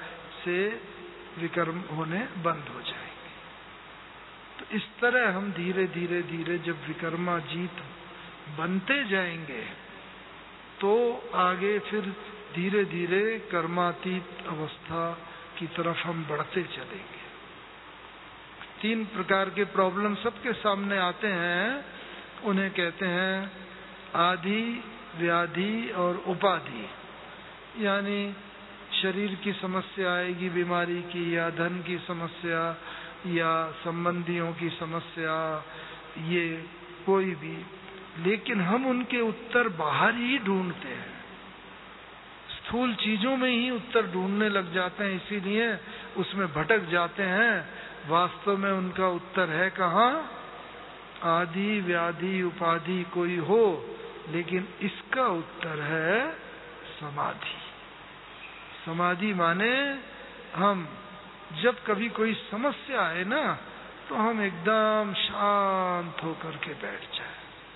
से विकर्म होने बंद हो जाएंगे। तो इस तरह हम धीरे धीरे धीरे जब विकर्माजीत बनते जाएंगे तो आगे फिर धीरे धीरे कर्मातीत अवस्था की तरफ हम बढ़ते चलेंगे। 3 प्रकार के प्रॉब्लम सबके सामने आते हैं, उन्हें कहते हैं आदि, व्याधि और उपाधि। यानी शरीर की समस्या आएगी, बीमारी की, या धन की समस्या, या संबंधियों की समस्या, ये कोई भी, लेकिन हम उनके उत्तर बाहर ही ढूंढते हैं, स्थूल चीजों में ही उत्तर ढूंढने लग जाते हैं, इसीलिए उसमें भटक जाते हैं। वास्तव में उनका उत्तर है कहाँ? आदि, व्याधि, उपाधि कोई हो, लेकिन इसका उत्तर है समाधि। समाधि माने हम जब कभी कोई समस्या आए ना, तो हम एकदम शांत होकर के बैठ जाए,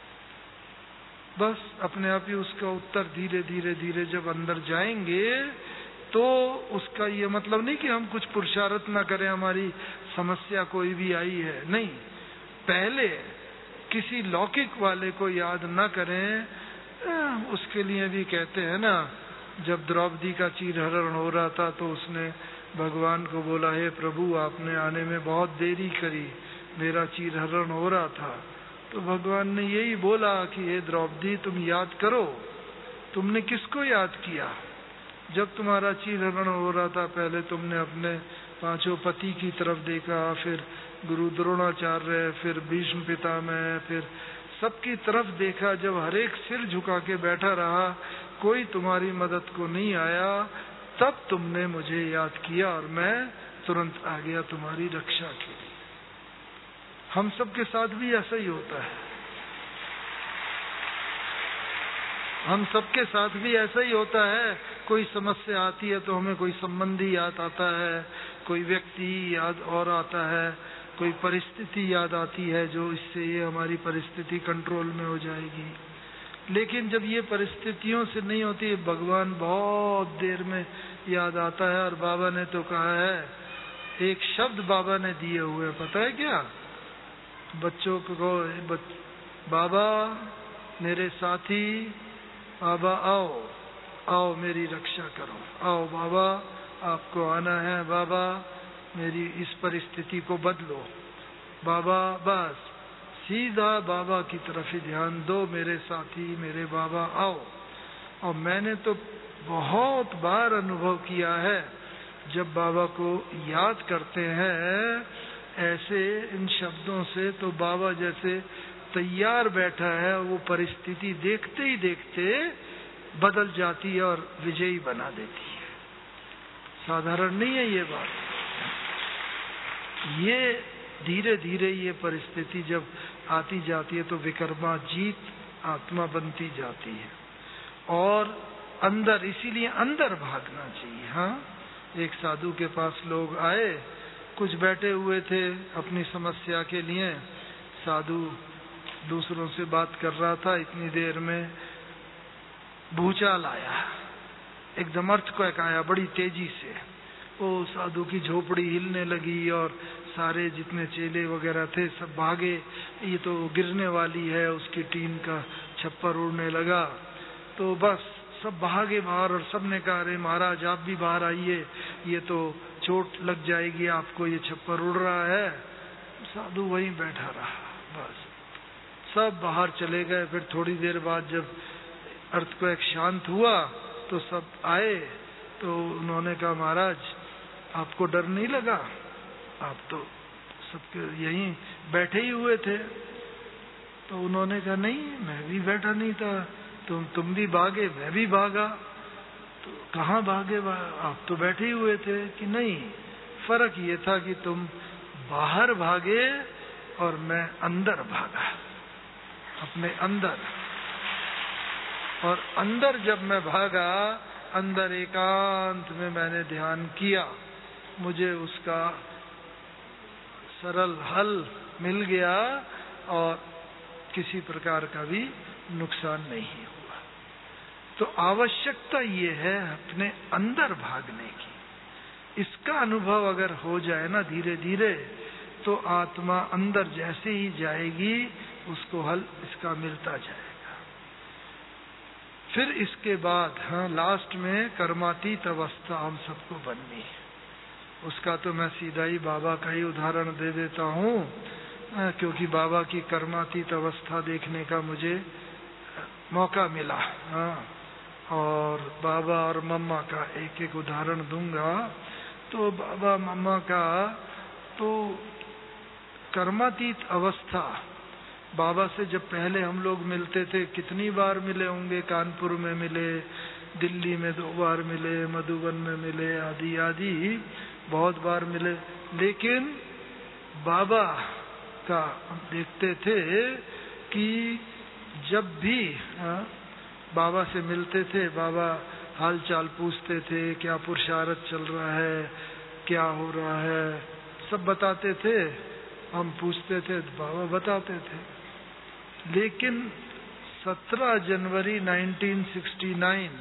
बस अपने आप ही उसका उत्तर धीरे धीरे धीरे जब अंदर जाएंगे तो उसका ये मतलब नहीं कि हम कुछ पुरुषार्थ ना करें, हमारी समस्या कोई भी आई है, नहीं, पहले किसी लौकिक वाले को याद ना करें। उसके लिए भी कहते हैं ना, जब द्रौपदी का चीरहरण हो रहा था तो उसने भगवान को बोला, हे प्रभु आपने आने में बहुत देरी करी, मेरा चीरहरण हो रहा था। तो भगवान ने यही बोला कि हे द्रौपदी तुम याद करो, तुमने किसको याद किया? जब तुम्हारा चीरहरण हो रहा था पहले तुमने अपने 5 पति की तरफ देखा, फिर गुरु द्रोणाचार्य, फिर भीष्म पितामह, फिर सबकी तरफ देखा। जब हर एक सिर झुका के बैठा रहा, कोई तुम्हारी मदद को नहीं आया, तब तुमने मुझे याद किया और मैं तुरंत आ गया तुम्हारी रक्षा के लिए। हम सबके साथ भी ऐसा ही होता है, हम सबके साथ भी ऐसा ही होता है। कोई समस्या आती है तो हमें कोई संबंधी याद आता है, कोई व्यक्ति याद और आता है, कोई परिस्थिति याद आती है जो इससे ये हमारी परिस्थिति कंट्रोल में हो जाएगी। लेकिन जब ये परिस्थितियों से नहीं होती, भगवान बहुत देर में याद आता है। और बाबा ने तो कहा है, एक शब्द बाबा ने दिए हुए, पता है क्या? बच्चों को, बाबा मेरे साथी, बाबा आओ आओ मेरी रक्षा करो, आओ बाबा आपको आना है, बाबा मेरी इस परिस्थिति को बदलो, बाबा बस सीधा बाबा की तरफ ही ध्यान दो, मेरे साथी मेरे बाबा आओ। और मैंने तो बहुत बार अनुभव किया है, जब बाबा को याद करते हैं ऐसे इन शब्दों से, तो बाबा जैसे तैयार बैठा है, वो परिस्थिति देखते ही देखते बदल जाती है और विजयी बना देती है। साधारण नहीं है ये बात। ये धीरे धीरे ये परिस्थिति जब आती जाती है तो विकर्माजीत आत्मा बनती जाती है। और अंदर, इसीलिए अंदर भागना चाहिए। हाँ, एक साधु के पास लोग आए, कुछ बैठे हुए थे अपनी समस्या के लिए, साधु दूसरों से बात कर रहा था, इतनी देर में भूचाल आया, एकदम अर्थक्वेक आया बड़ी तेजी से। वो साधु की झोपड़ी हिलने लगी और सारे जितने चेले वगैरह थे सब भागे, ये तो गिरने वाली है, उसकी टीन का छप्पर उड़ने लगा। तो बस सब भागे बाहर और सबने कहा, अरे महाराज आप भी बाहर आइए, ये तो चोट लग जाएगी आपको, ये छप्पर उड़ रहा है। साधु वहीं बैठा रहा, बस सब बाहर चले गए। फिर थोड़ी देर बाद जब अर्थक्वेक शांत हुआ तो सब आए, तो उन्होंने कहा, महाराज आपको डर नहीं लगा? आप तो सबके यहीं बैठे ही हुए थे। तो उन्होंने कहा, नहीं मैं भी बैठा नहीं था, तुम भी भागे, मैं भी भागा। तो कहाँ भागे? आप तो बैठे ही हुए थे। कि नहीं, फर्क ये था कि तुम बाहर भागे और मैं अंदर भागा, अपने अंदर। और अंदर जब मैं भागा, अंदर एकांत में मैंने ध्यान किया, मुझे उसका सरल हल मिल गया और किसी प्रकार का भी नुकसान नहीं हुआ। तो आवश्यकता ये है अपने अंदर भागने की। इसका अनुभव अगर हो जाए ना धीरे धीरे, तो आत्मा अंदर जैसे ही जाएगी उसको हल इसका मिलता जाएगा। फिर इसके बाद लास्ट में कर्मातीत अवस्था हम सबको बननी है। उसका तो मैं सीधा ही बाबा का ही उदाहरण दे देता हूँ, क्योंकि बाबा की कर्मातीत अवस्था देखने का मुझे मौका मिला। और बाबा और मम्मा का एक एक उदाहरण दूंगा। तो बाबा मम्मा का तो कर्मातीत अवस्था, बाबा से जब पहले हम लोग मिलते थे, कितनी बार मिले होंगे, कानपुर में मिले, दिल्ली में 2 बार मिले, मधुबन में मिले, आदि आदि बहुत बार मिले। लेकिन बाबा का देखते थे कि जब भी बाबा से मिलते थे, बाबा हाल चाल पूछते थे, क्या पुरुषार्थ चल रहा है, क्या हो रहा है, सब बताते थे। हम पूछते थे तो बाबा बताते थे। लेकिन 17 जनवरी 1969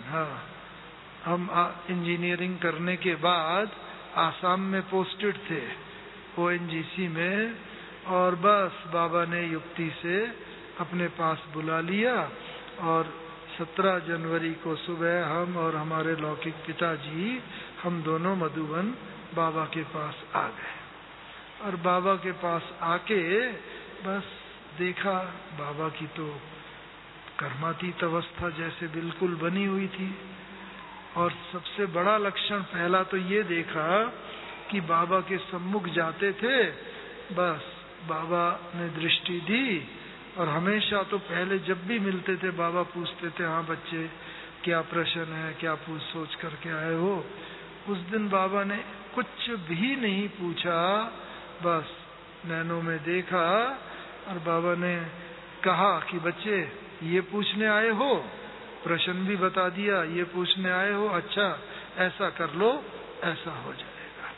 हम इंजीनियरिंग करने के बाद आसाम में पोस्टेड थे, ONGC में, और बस बाबा ने युक्ति से अपने पास बुला लिया और 17 जनवरी को सुबह हम और हमारे लौकिक पिताजी, हम दोनों मधुबन बाबा के पास आ गए। और बाबा के पास आके बस देखा, बाबा की तो कर्मातीत अवस्था जैसे बिल्कुल बनी हुई थी। और सबसे बड़ा लक्षण पहला तो ये देखा कि बाबा के सम्मुख जाते थे, बस बाबा ने दृष्टि दी। और हमेशा तो पहले जब भी मिलते थे बाबा पूछते थे, हाँ बच्चे क्या प्रश्न है, क्या पूछ सोच करके आए हो। उस दिन बाबा ने कुछ भी नहीं पूछा, बस नैनों में देखा और बाबा ने कहा कि बच्चे ये पूछने आए हो, प्रश्न भी बता दिया, ये पूछने आए हो, अच्छा ऐसा कर लो, ऐसा हो जाएगा।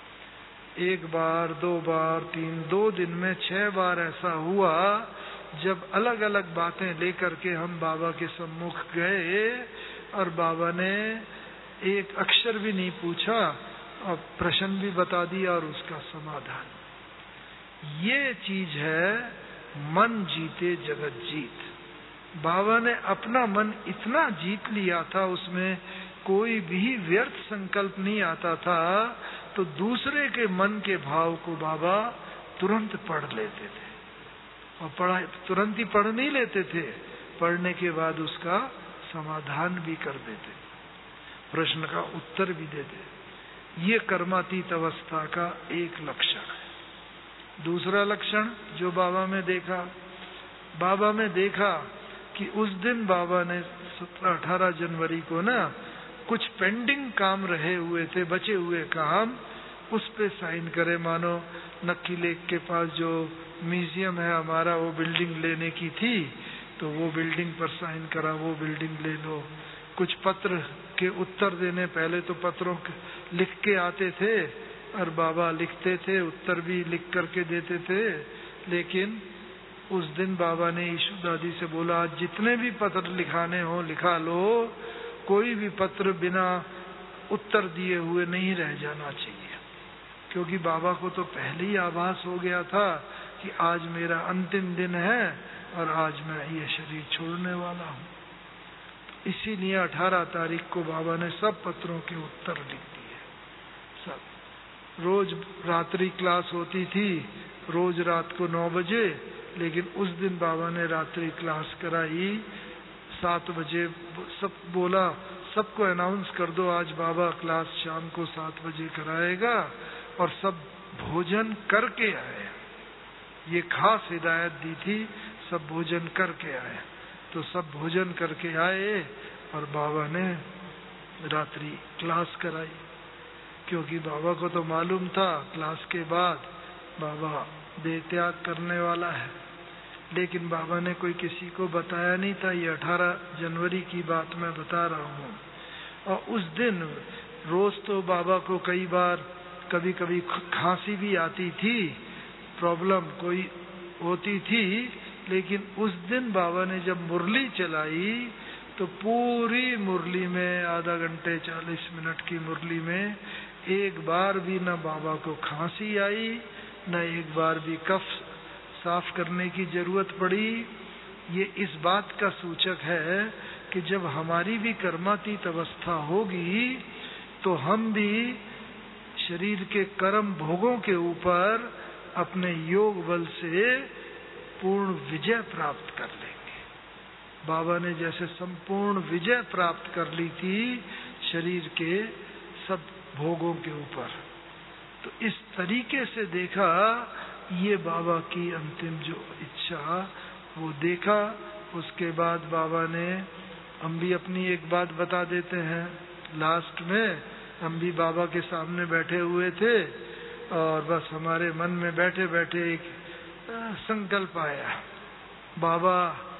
1 बार 2 बार 3, 2 दिन में 6 बार ऐसा हुआ जब अलग अलग बातें लेकर के हम बाबा के सम्मुख गए और बाबा ने एक अक्षर भी नहीं पूछा और प्रश्न भी बता दिया और उसका समाधान। ये चीज है मन जीते जगत जीत। बाबा ने अपना मन इतना जीत लिया था, उसमें कोई भी व्यर्थ संकल्प नहीं आता था। तो दूसरे के मन के भाव को बाबा तुरंत पढ़ लेते थे, और तुरंत ही पढ़ नहीं लेते थे, पढ़ने के बाद उसका समाधान भी कर देते, प्रश्न का उत्तर भी देते। ये कर्मातीत अवस्था का एक लक्षण है। दूसरा लक्षण जो बाबा में देखा, बाबा में देखा कि उस दिन बाबा ने 18 जनवरी को ना कुछ पेंडिंग काम रहे हुए थे, बचे हुए काम, उस पे साइन करे। मानो नक्की लेक के पास जो म्यूजियम है हमारा, वो बिल्डिंग लेने की थी, तो वो बिल्डिंग पर साइन करा, वो बिल्डिंग ले लो। कुछ पत्र के उत्तर देने, पहले तो पत्रों लिख के आते थे और बाबा लिखते थे, उत्तर भी लिख करके देते थे। लेकिन उस दिन बाबा ने ईशु दादी से बोला, आज जितने भी पत्र लिखाने हो लिखा लो, कोई भी पत्र बिना उत्तर दिए हुए नहीं रह जाना चाहिए। क्योंकि बाबा को तो पहले ही आभास हो गया था कि आज मेरा अंतिम दिन है और आज मैं ये शरीर छोड़ने वाला हूँ। इसीलिए 18 तारीख को बाबा ने सब पत्रों के उत्तर लिख दिए, सब। रोज रात्रि क्लास होती थी, रोज रात को 9 बजे, लेकिन उस दिन बाबा ने रात्रि क्लास कराई 7 बजे। सब बोला, सबको अनाउंस कर दो आज बाबा क्लास शाम को 7 बजे कराएगा, और सब भोजन करके आए। ये खास हिदायत दी थी, सब भोजन करके आए। तो सब भोजन करके आए और बाबा ने रात्रि क्लास कराई, क्योंकि बाबा को तो मालूम था क्लास के बाद बाबा देह त्याग करने वाला है। लेकिन बाबा ने कोई किसी को बताया नहीं था। ये 18 जनवरी की बात मैं बता रहा हूँ। और उस दिन रोज तो बाबा को कई बार कभी कभी खांसी भी आती थी, प्रॉब्लम कोई होती थी। लेकिन उस दिन बाबा ने जब मुरली चलाई तो पूरी मुरली में, आधा घंटे 40 मिनट की मुरली में एक बार भी न बाबा को खांसी आई, न एक बार भी कफ साफ करने की जरूरत पड़ी। ये इस बात का सूचक है कि जब हमारी भी कर्मातीत अवस्था होगी तो हम भी शरीर के कर्म भोगों के ऊपर अपने योग बल से पूर्ण विजय प्राप्त कर लेंगे। बाबा ने जैसे संपूर्ण विजय प्राप्त कर ली थी शरीर के सब भोगों के ऊपर, तो इस तरीके से देखा, ये बाबा की अंतिम जो इच्छा वो देखा। उसके बाद बाबा ने, हम भी अपनी एक बात बता देते हैं लास्ट में, हम भी बाबा के सामने बैठे हुए थे और बस हमारे मन में बैठे बैठे एक संकल्प आया, बाबा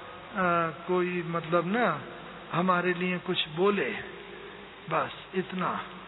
कोई मतलब ना हमारे लिए कुछ बोले, बस इतना।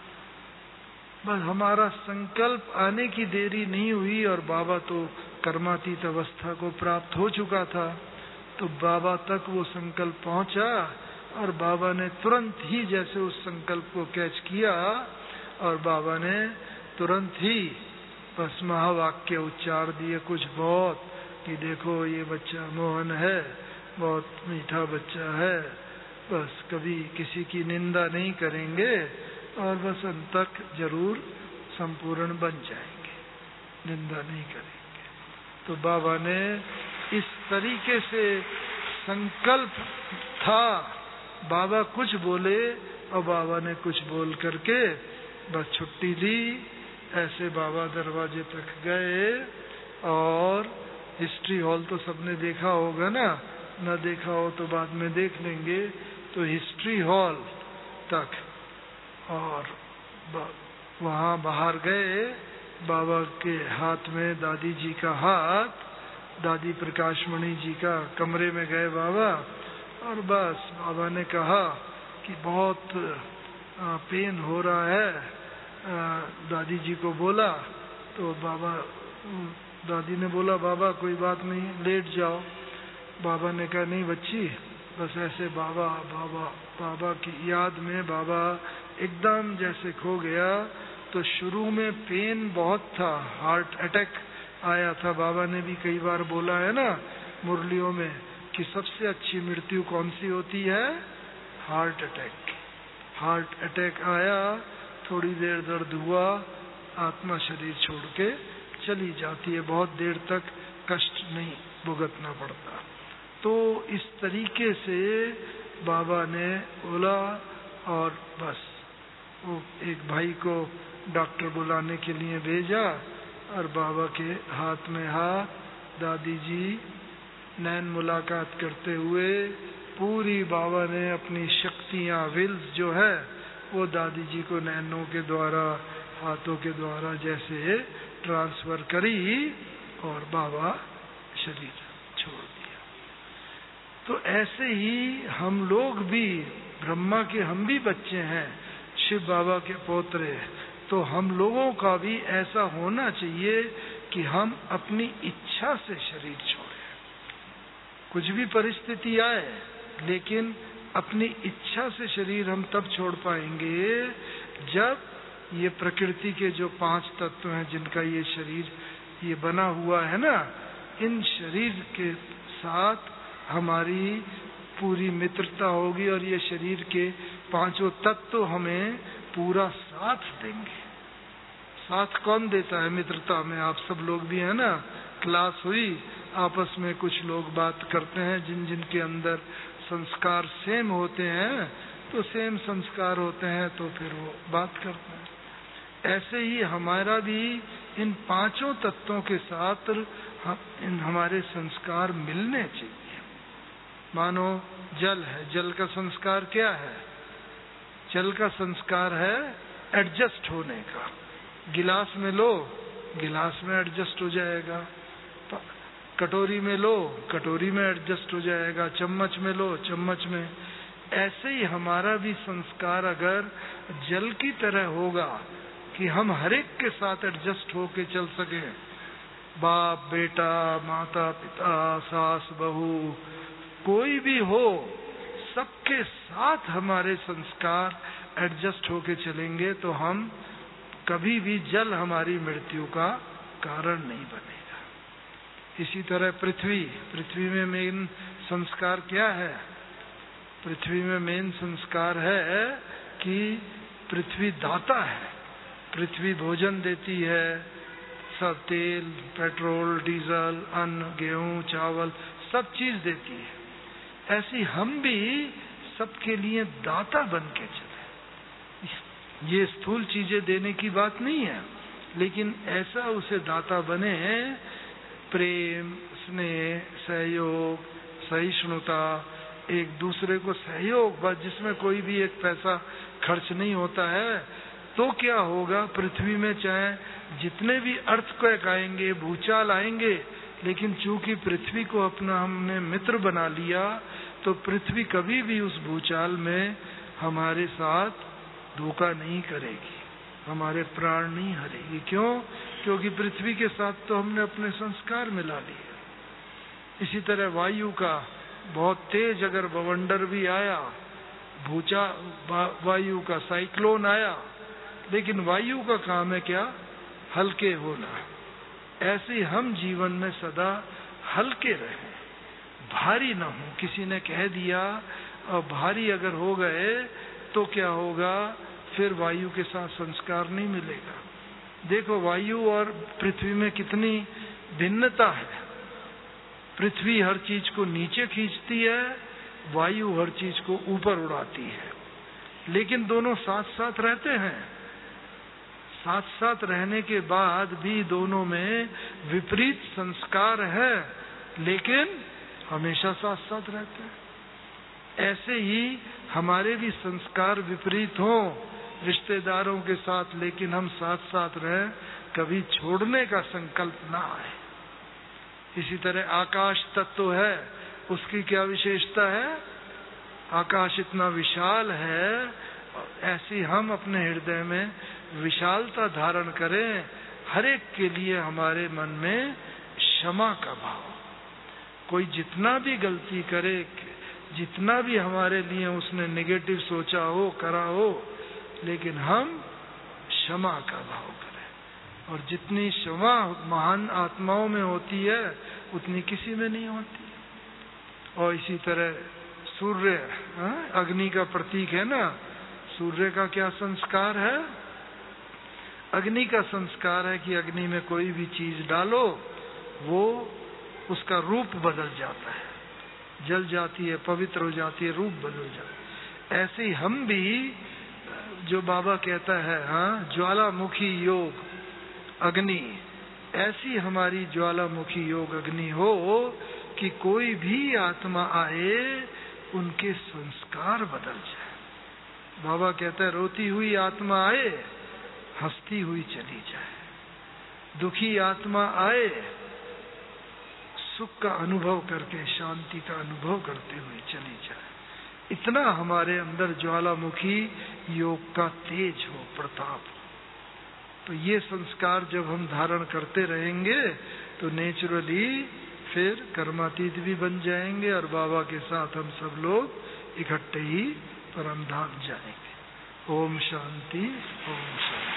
बस हमारा संकल्प आने की देरी नहीं हुई और बाबा तो कर्मातीत अवस्था को प्राप्त हो चुका था, तो बाबा तक वो संकल्प पहुंचा और बाबा ने तुरंत ही जैसे उस संकल्प को कैच किया और बाबा ने तुरंत ही बस महावाक्य उच्चार दिए कुछ बहुत, कि देखो ये बच्चा मोहन है, बहुत मीठा बच्चा है, बस कभी किसी की निंदा नहीं करेंगे और बस अंत तक जरूर संपूर्ण बन जाएंगे, निंदा नहीं करेंगे। तो बाबा ने इस तरीके से संकल्प था, बाबा कुछ बोले और बाबा ने कुछ बोल करके बस छुट्टी ली। ऐसे बाबा दरवाजे तक गए और हिस्ट्री हॉल तो सबने देखा होगा ना, न देखा हो तो बाद में देख लेंगे। तो हिस्ट्री हॉल तक और वहाँ बाहर गए, बाबा के हाथ में दादी जी का हाथ, दादी प्रकाशमणि जी का, कमरे में गए बाबा और बस बाबा ने कहा कि बहुत पेन हो रहा है, दादी जी को बोला। तो बाबा, दादी ने बोला बाबा कोई बात नहीं, लेट जाओ। बाबा ने कहा नहीं बच्ची, बस ऐसे बाबा बाबा बाबा की याद में बाबा एकदम जैसे खो गया। तो शुरू में पेन बहुत था, हार्ट अटैक आया था। बाबा ने भी कई बार बोला है ना मुरलियों में कि सबसे अच्छी मृत्यु कौन सी होती है, हार्ट अटैक। हार्ट अटैक आया, थोड़ी देर दर्द हुआ, आत्मा शरीर छोड़ के चली जाती है, बहुत देर तक कष्ट नहीं भुगतना पड़ता। तो इस तरीके से बाबा ने बोला और बस वो एक भाई को डॉक्टर बुलाने के लिए भेजा और बाबा के हाथ में हाथ, दादी जी नैन मुलाकात करते हुए पूरी बाबा ने अपनी शक्तियां, विल्स जो है वो दादी जी को नैनों के द्वारा, हाथों के द्वारा जैसे ट्रांसफर करी और बाबा शरीर छोड़ दिया। तो ऐसे ही हम लोग भी, ब्रह्मा के हम भी बच्चे हैं, शिव बाबा के पोतरे, तो हम लोगों का भी ऐसा होना चाहिए कि हम अपनी इच्छा से शरीर छोड़ें। कुछ भी परिस्थिति आए, लेकिन अपनी इच्छा से शरीर हम तब छोड़ पाएंगे जब ये प्रकृति के जो 5 तत्व हैं जिनका ये शरीर ये बना हुआ है ना, इन शरीर के साथ हमारी पूरी मित्रता होगी और ये शरीर के 5 तत्व हमें पूरा साथ देंगे। साथ कौन देता है मित्रता में? आप सब लोग भी है ना, क्लास हुई, आपस में कुछ लोग बात करते हैं, जिन जिन के अंदर संस्कार सेम होते हैं तो सेम संस्कार होते हैं तो फिर वो बात करते हैं। ऐसे ही हमारा भी इन 5 तत्वों के साथ हमारे संस्कार मिलने चाहिए। मानो जल है, जल का संस्कार क्या है? जल का संस्कार है एडजस्ट होने का। गिलास में लो, गिलास में एडजस्ट हो जाएगा, कटोरी में लो, कटोरी में एडजस्ट हो जाएगा, चम्मच में लो, चम्मच में। ऐसे ही हमारा भी संस्कार अगर जल की तरह होगा कि हम हर एक के साथ एडजस्ट होके चल सके, बाप बेटा, माता पिता, सास बहू, कोई भी हो, सबके साथ हमारे संस्कार एडजस्ट होके चलेंगे तो हम कभी भी जल हमारी मृत्यु का कारण नहीं बनेगा। इसी तरह पृथ्वी में मेन संस्कार क्या है? पृथ्वी में मेन संस्कार है कि पृथ्वी दाता है। पृथ्वी भोजन देती है, सब तेल, पेट्रोल, डीजल, अन्न, गेहूं, चावल सब चीज देती है। ऐसी हम भी सबके लिए दाता बन के चले। ये स्थूल चीजें देने की बात नहीं है, लेकिन ऐसा उसे दाता बने, प्रेम, स्नेह, सहयोग, सहिष्णुता, एक दूसरे को सहयोग, बस जिसमें कोई भी एक पैसा खर्च नहीं होता है। तो क्या होगा, पृथ्वी में चाहे जितने भी अर्थक्वेक आएंगे, भूचाल आएंगे, लेकिन चूंकि पृथ्वी को अपना हमने मित्र बना लिया, तो पृथ्वी कभी भी उस भूचाल में हमारे साथ धोखा नहीं करेगी, हमारे प्राण नहीं हरेगी। क्यों? क्योंकि पृथ्वी के साथ तो हमने अपने संस्कार मिला लिए। इसी तरह वायु का बहुत तेज अगर बवंडर भी आया, वायु का साइक्लोन आया, लेकिन वायु का काम है क्या? हल्के होना। ऐसे हम जीवन में सदा हल्के रहें, भारी न हो। किसी ने कह दिया और भारी अगर हो गए तो क्या होगा? फिर वायु के साथ संस्कार नहीं मिलेगा। देखो वायु और पृथ्वी में कितनी भिन्नता है। पृथ्वी हर चीज को नीचे खींचती है, वायु हर चीज को ऊपर उड़ाती है, लेकिन दोनों साथ साथ रहते हैं। साथ साथ रहने के बाद भी दोनों में विपरीत संस्कार है, लेकिन हमेशा साथ साथ रहते हैं। ऐसे ही हमारे भी संस्कार विपरीत हों रिश्तेदारों के साथ, लेकिन हम साथ साथ रहें, कभी छोड़ने का संकल्प ना आए। इसी तरह आकाश तत्व है, उसकी क्या विशेषता है? आकाश इतना विशाल है, ऐसी हम अपने हृदय में विशालता धारण करें। हर एक के लिए हमारे मन में क्षमा का भाव। कोई जितना भी गलती करे, जितना भी हमारे लिए उसने नेगेटिव सोचा हो, करा हो, लेकिन हम क्षमा का भाव करें। और जितनी क्षमा महान आत्माओं में होती है, उतनी किसी में नहीं होती। और इसी तरह सूर्य अग्नि का प्रतीक है ना। सूर्य का क्या संस्कार है? अग्नि का संस्कार है कि अग्नि में कोई भी चीज डालो, वो उसका रूप बदल जाता है, जल जाती है, पवित्र हो जाती है, रूप बदल जाता है। ऐसे ही हम भी, जो बाबा कहता है ज्वालामुखी योग अग्नि, ऐसी हमारी ज्वालामुखी योग अग्नि हो कि कोई भी आत्मा आए, उनके संस्कार बदल जाए। बाबा कहता है रोती हुई आत्मा आए, हंसती हुई चली जाए। दुखी आत्मा आए, सुख का अनुभव करके, शांति का अनुभव करते हुए चली जाए। इतना हमारे अंदर ज्वालामुखी योग का तेज हो, प्रताप हो। तो ये संस्कार जब हम धारण करते रहेंगे तो नेचुरली फिर कर्मातीत भी बन जाएंगे, और बाबा के साथ हम सब लोग इकट्ठे ही परम धाम जाएंगे। ओम शांति, ओम शांति।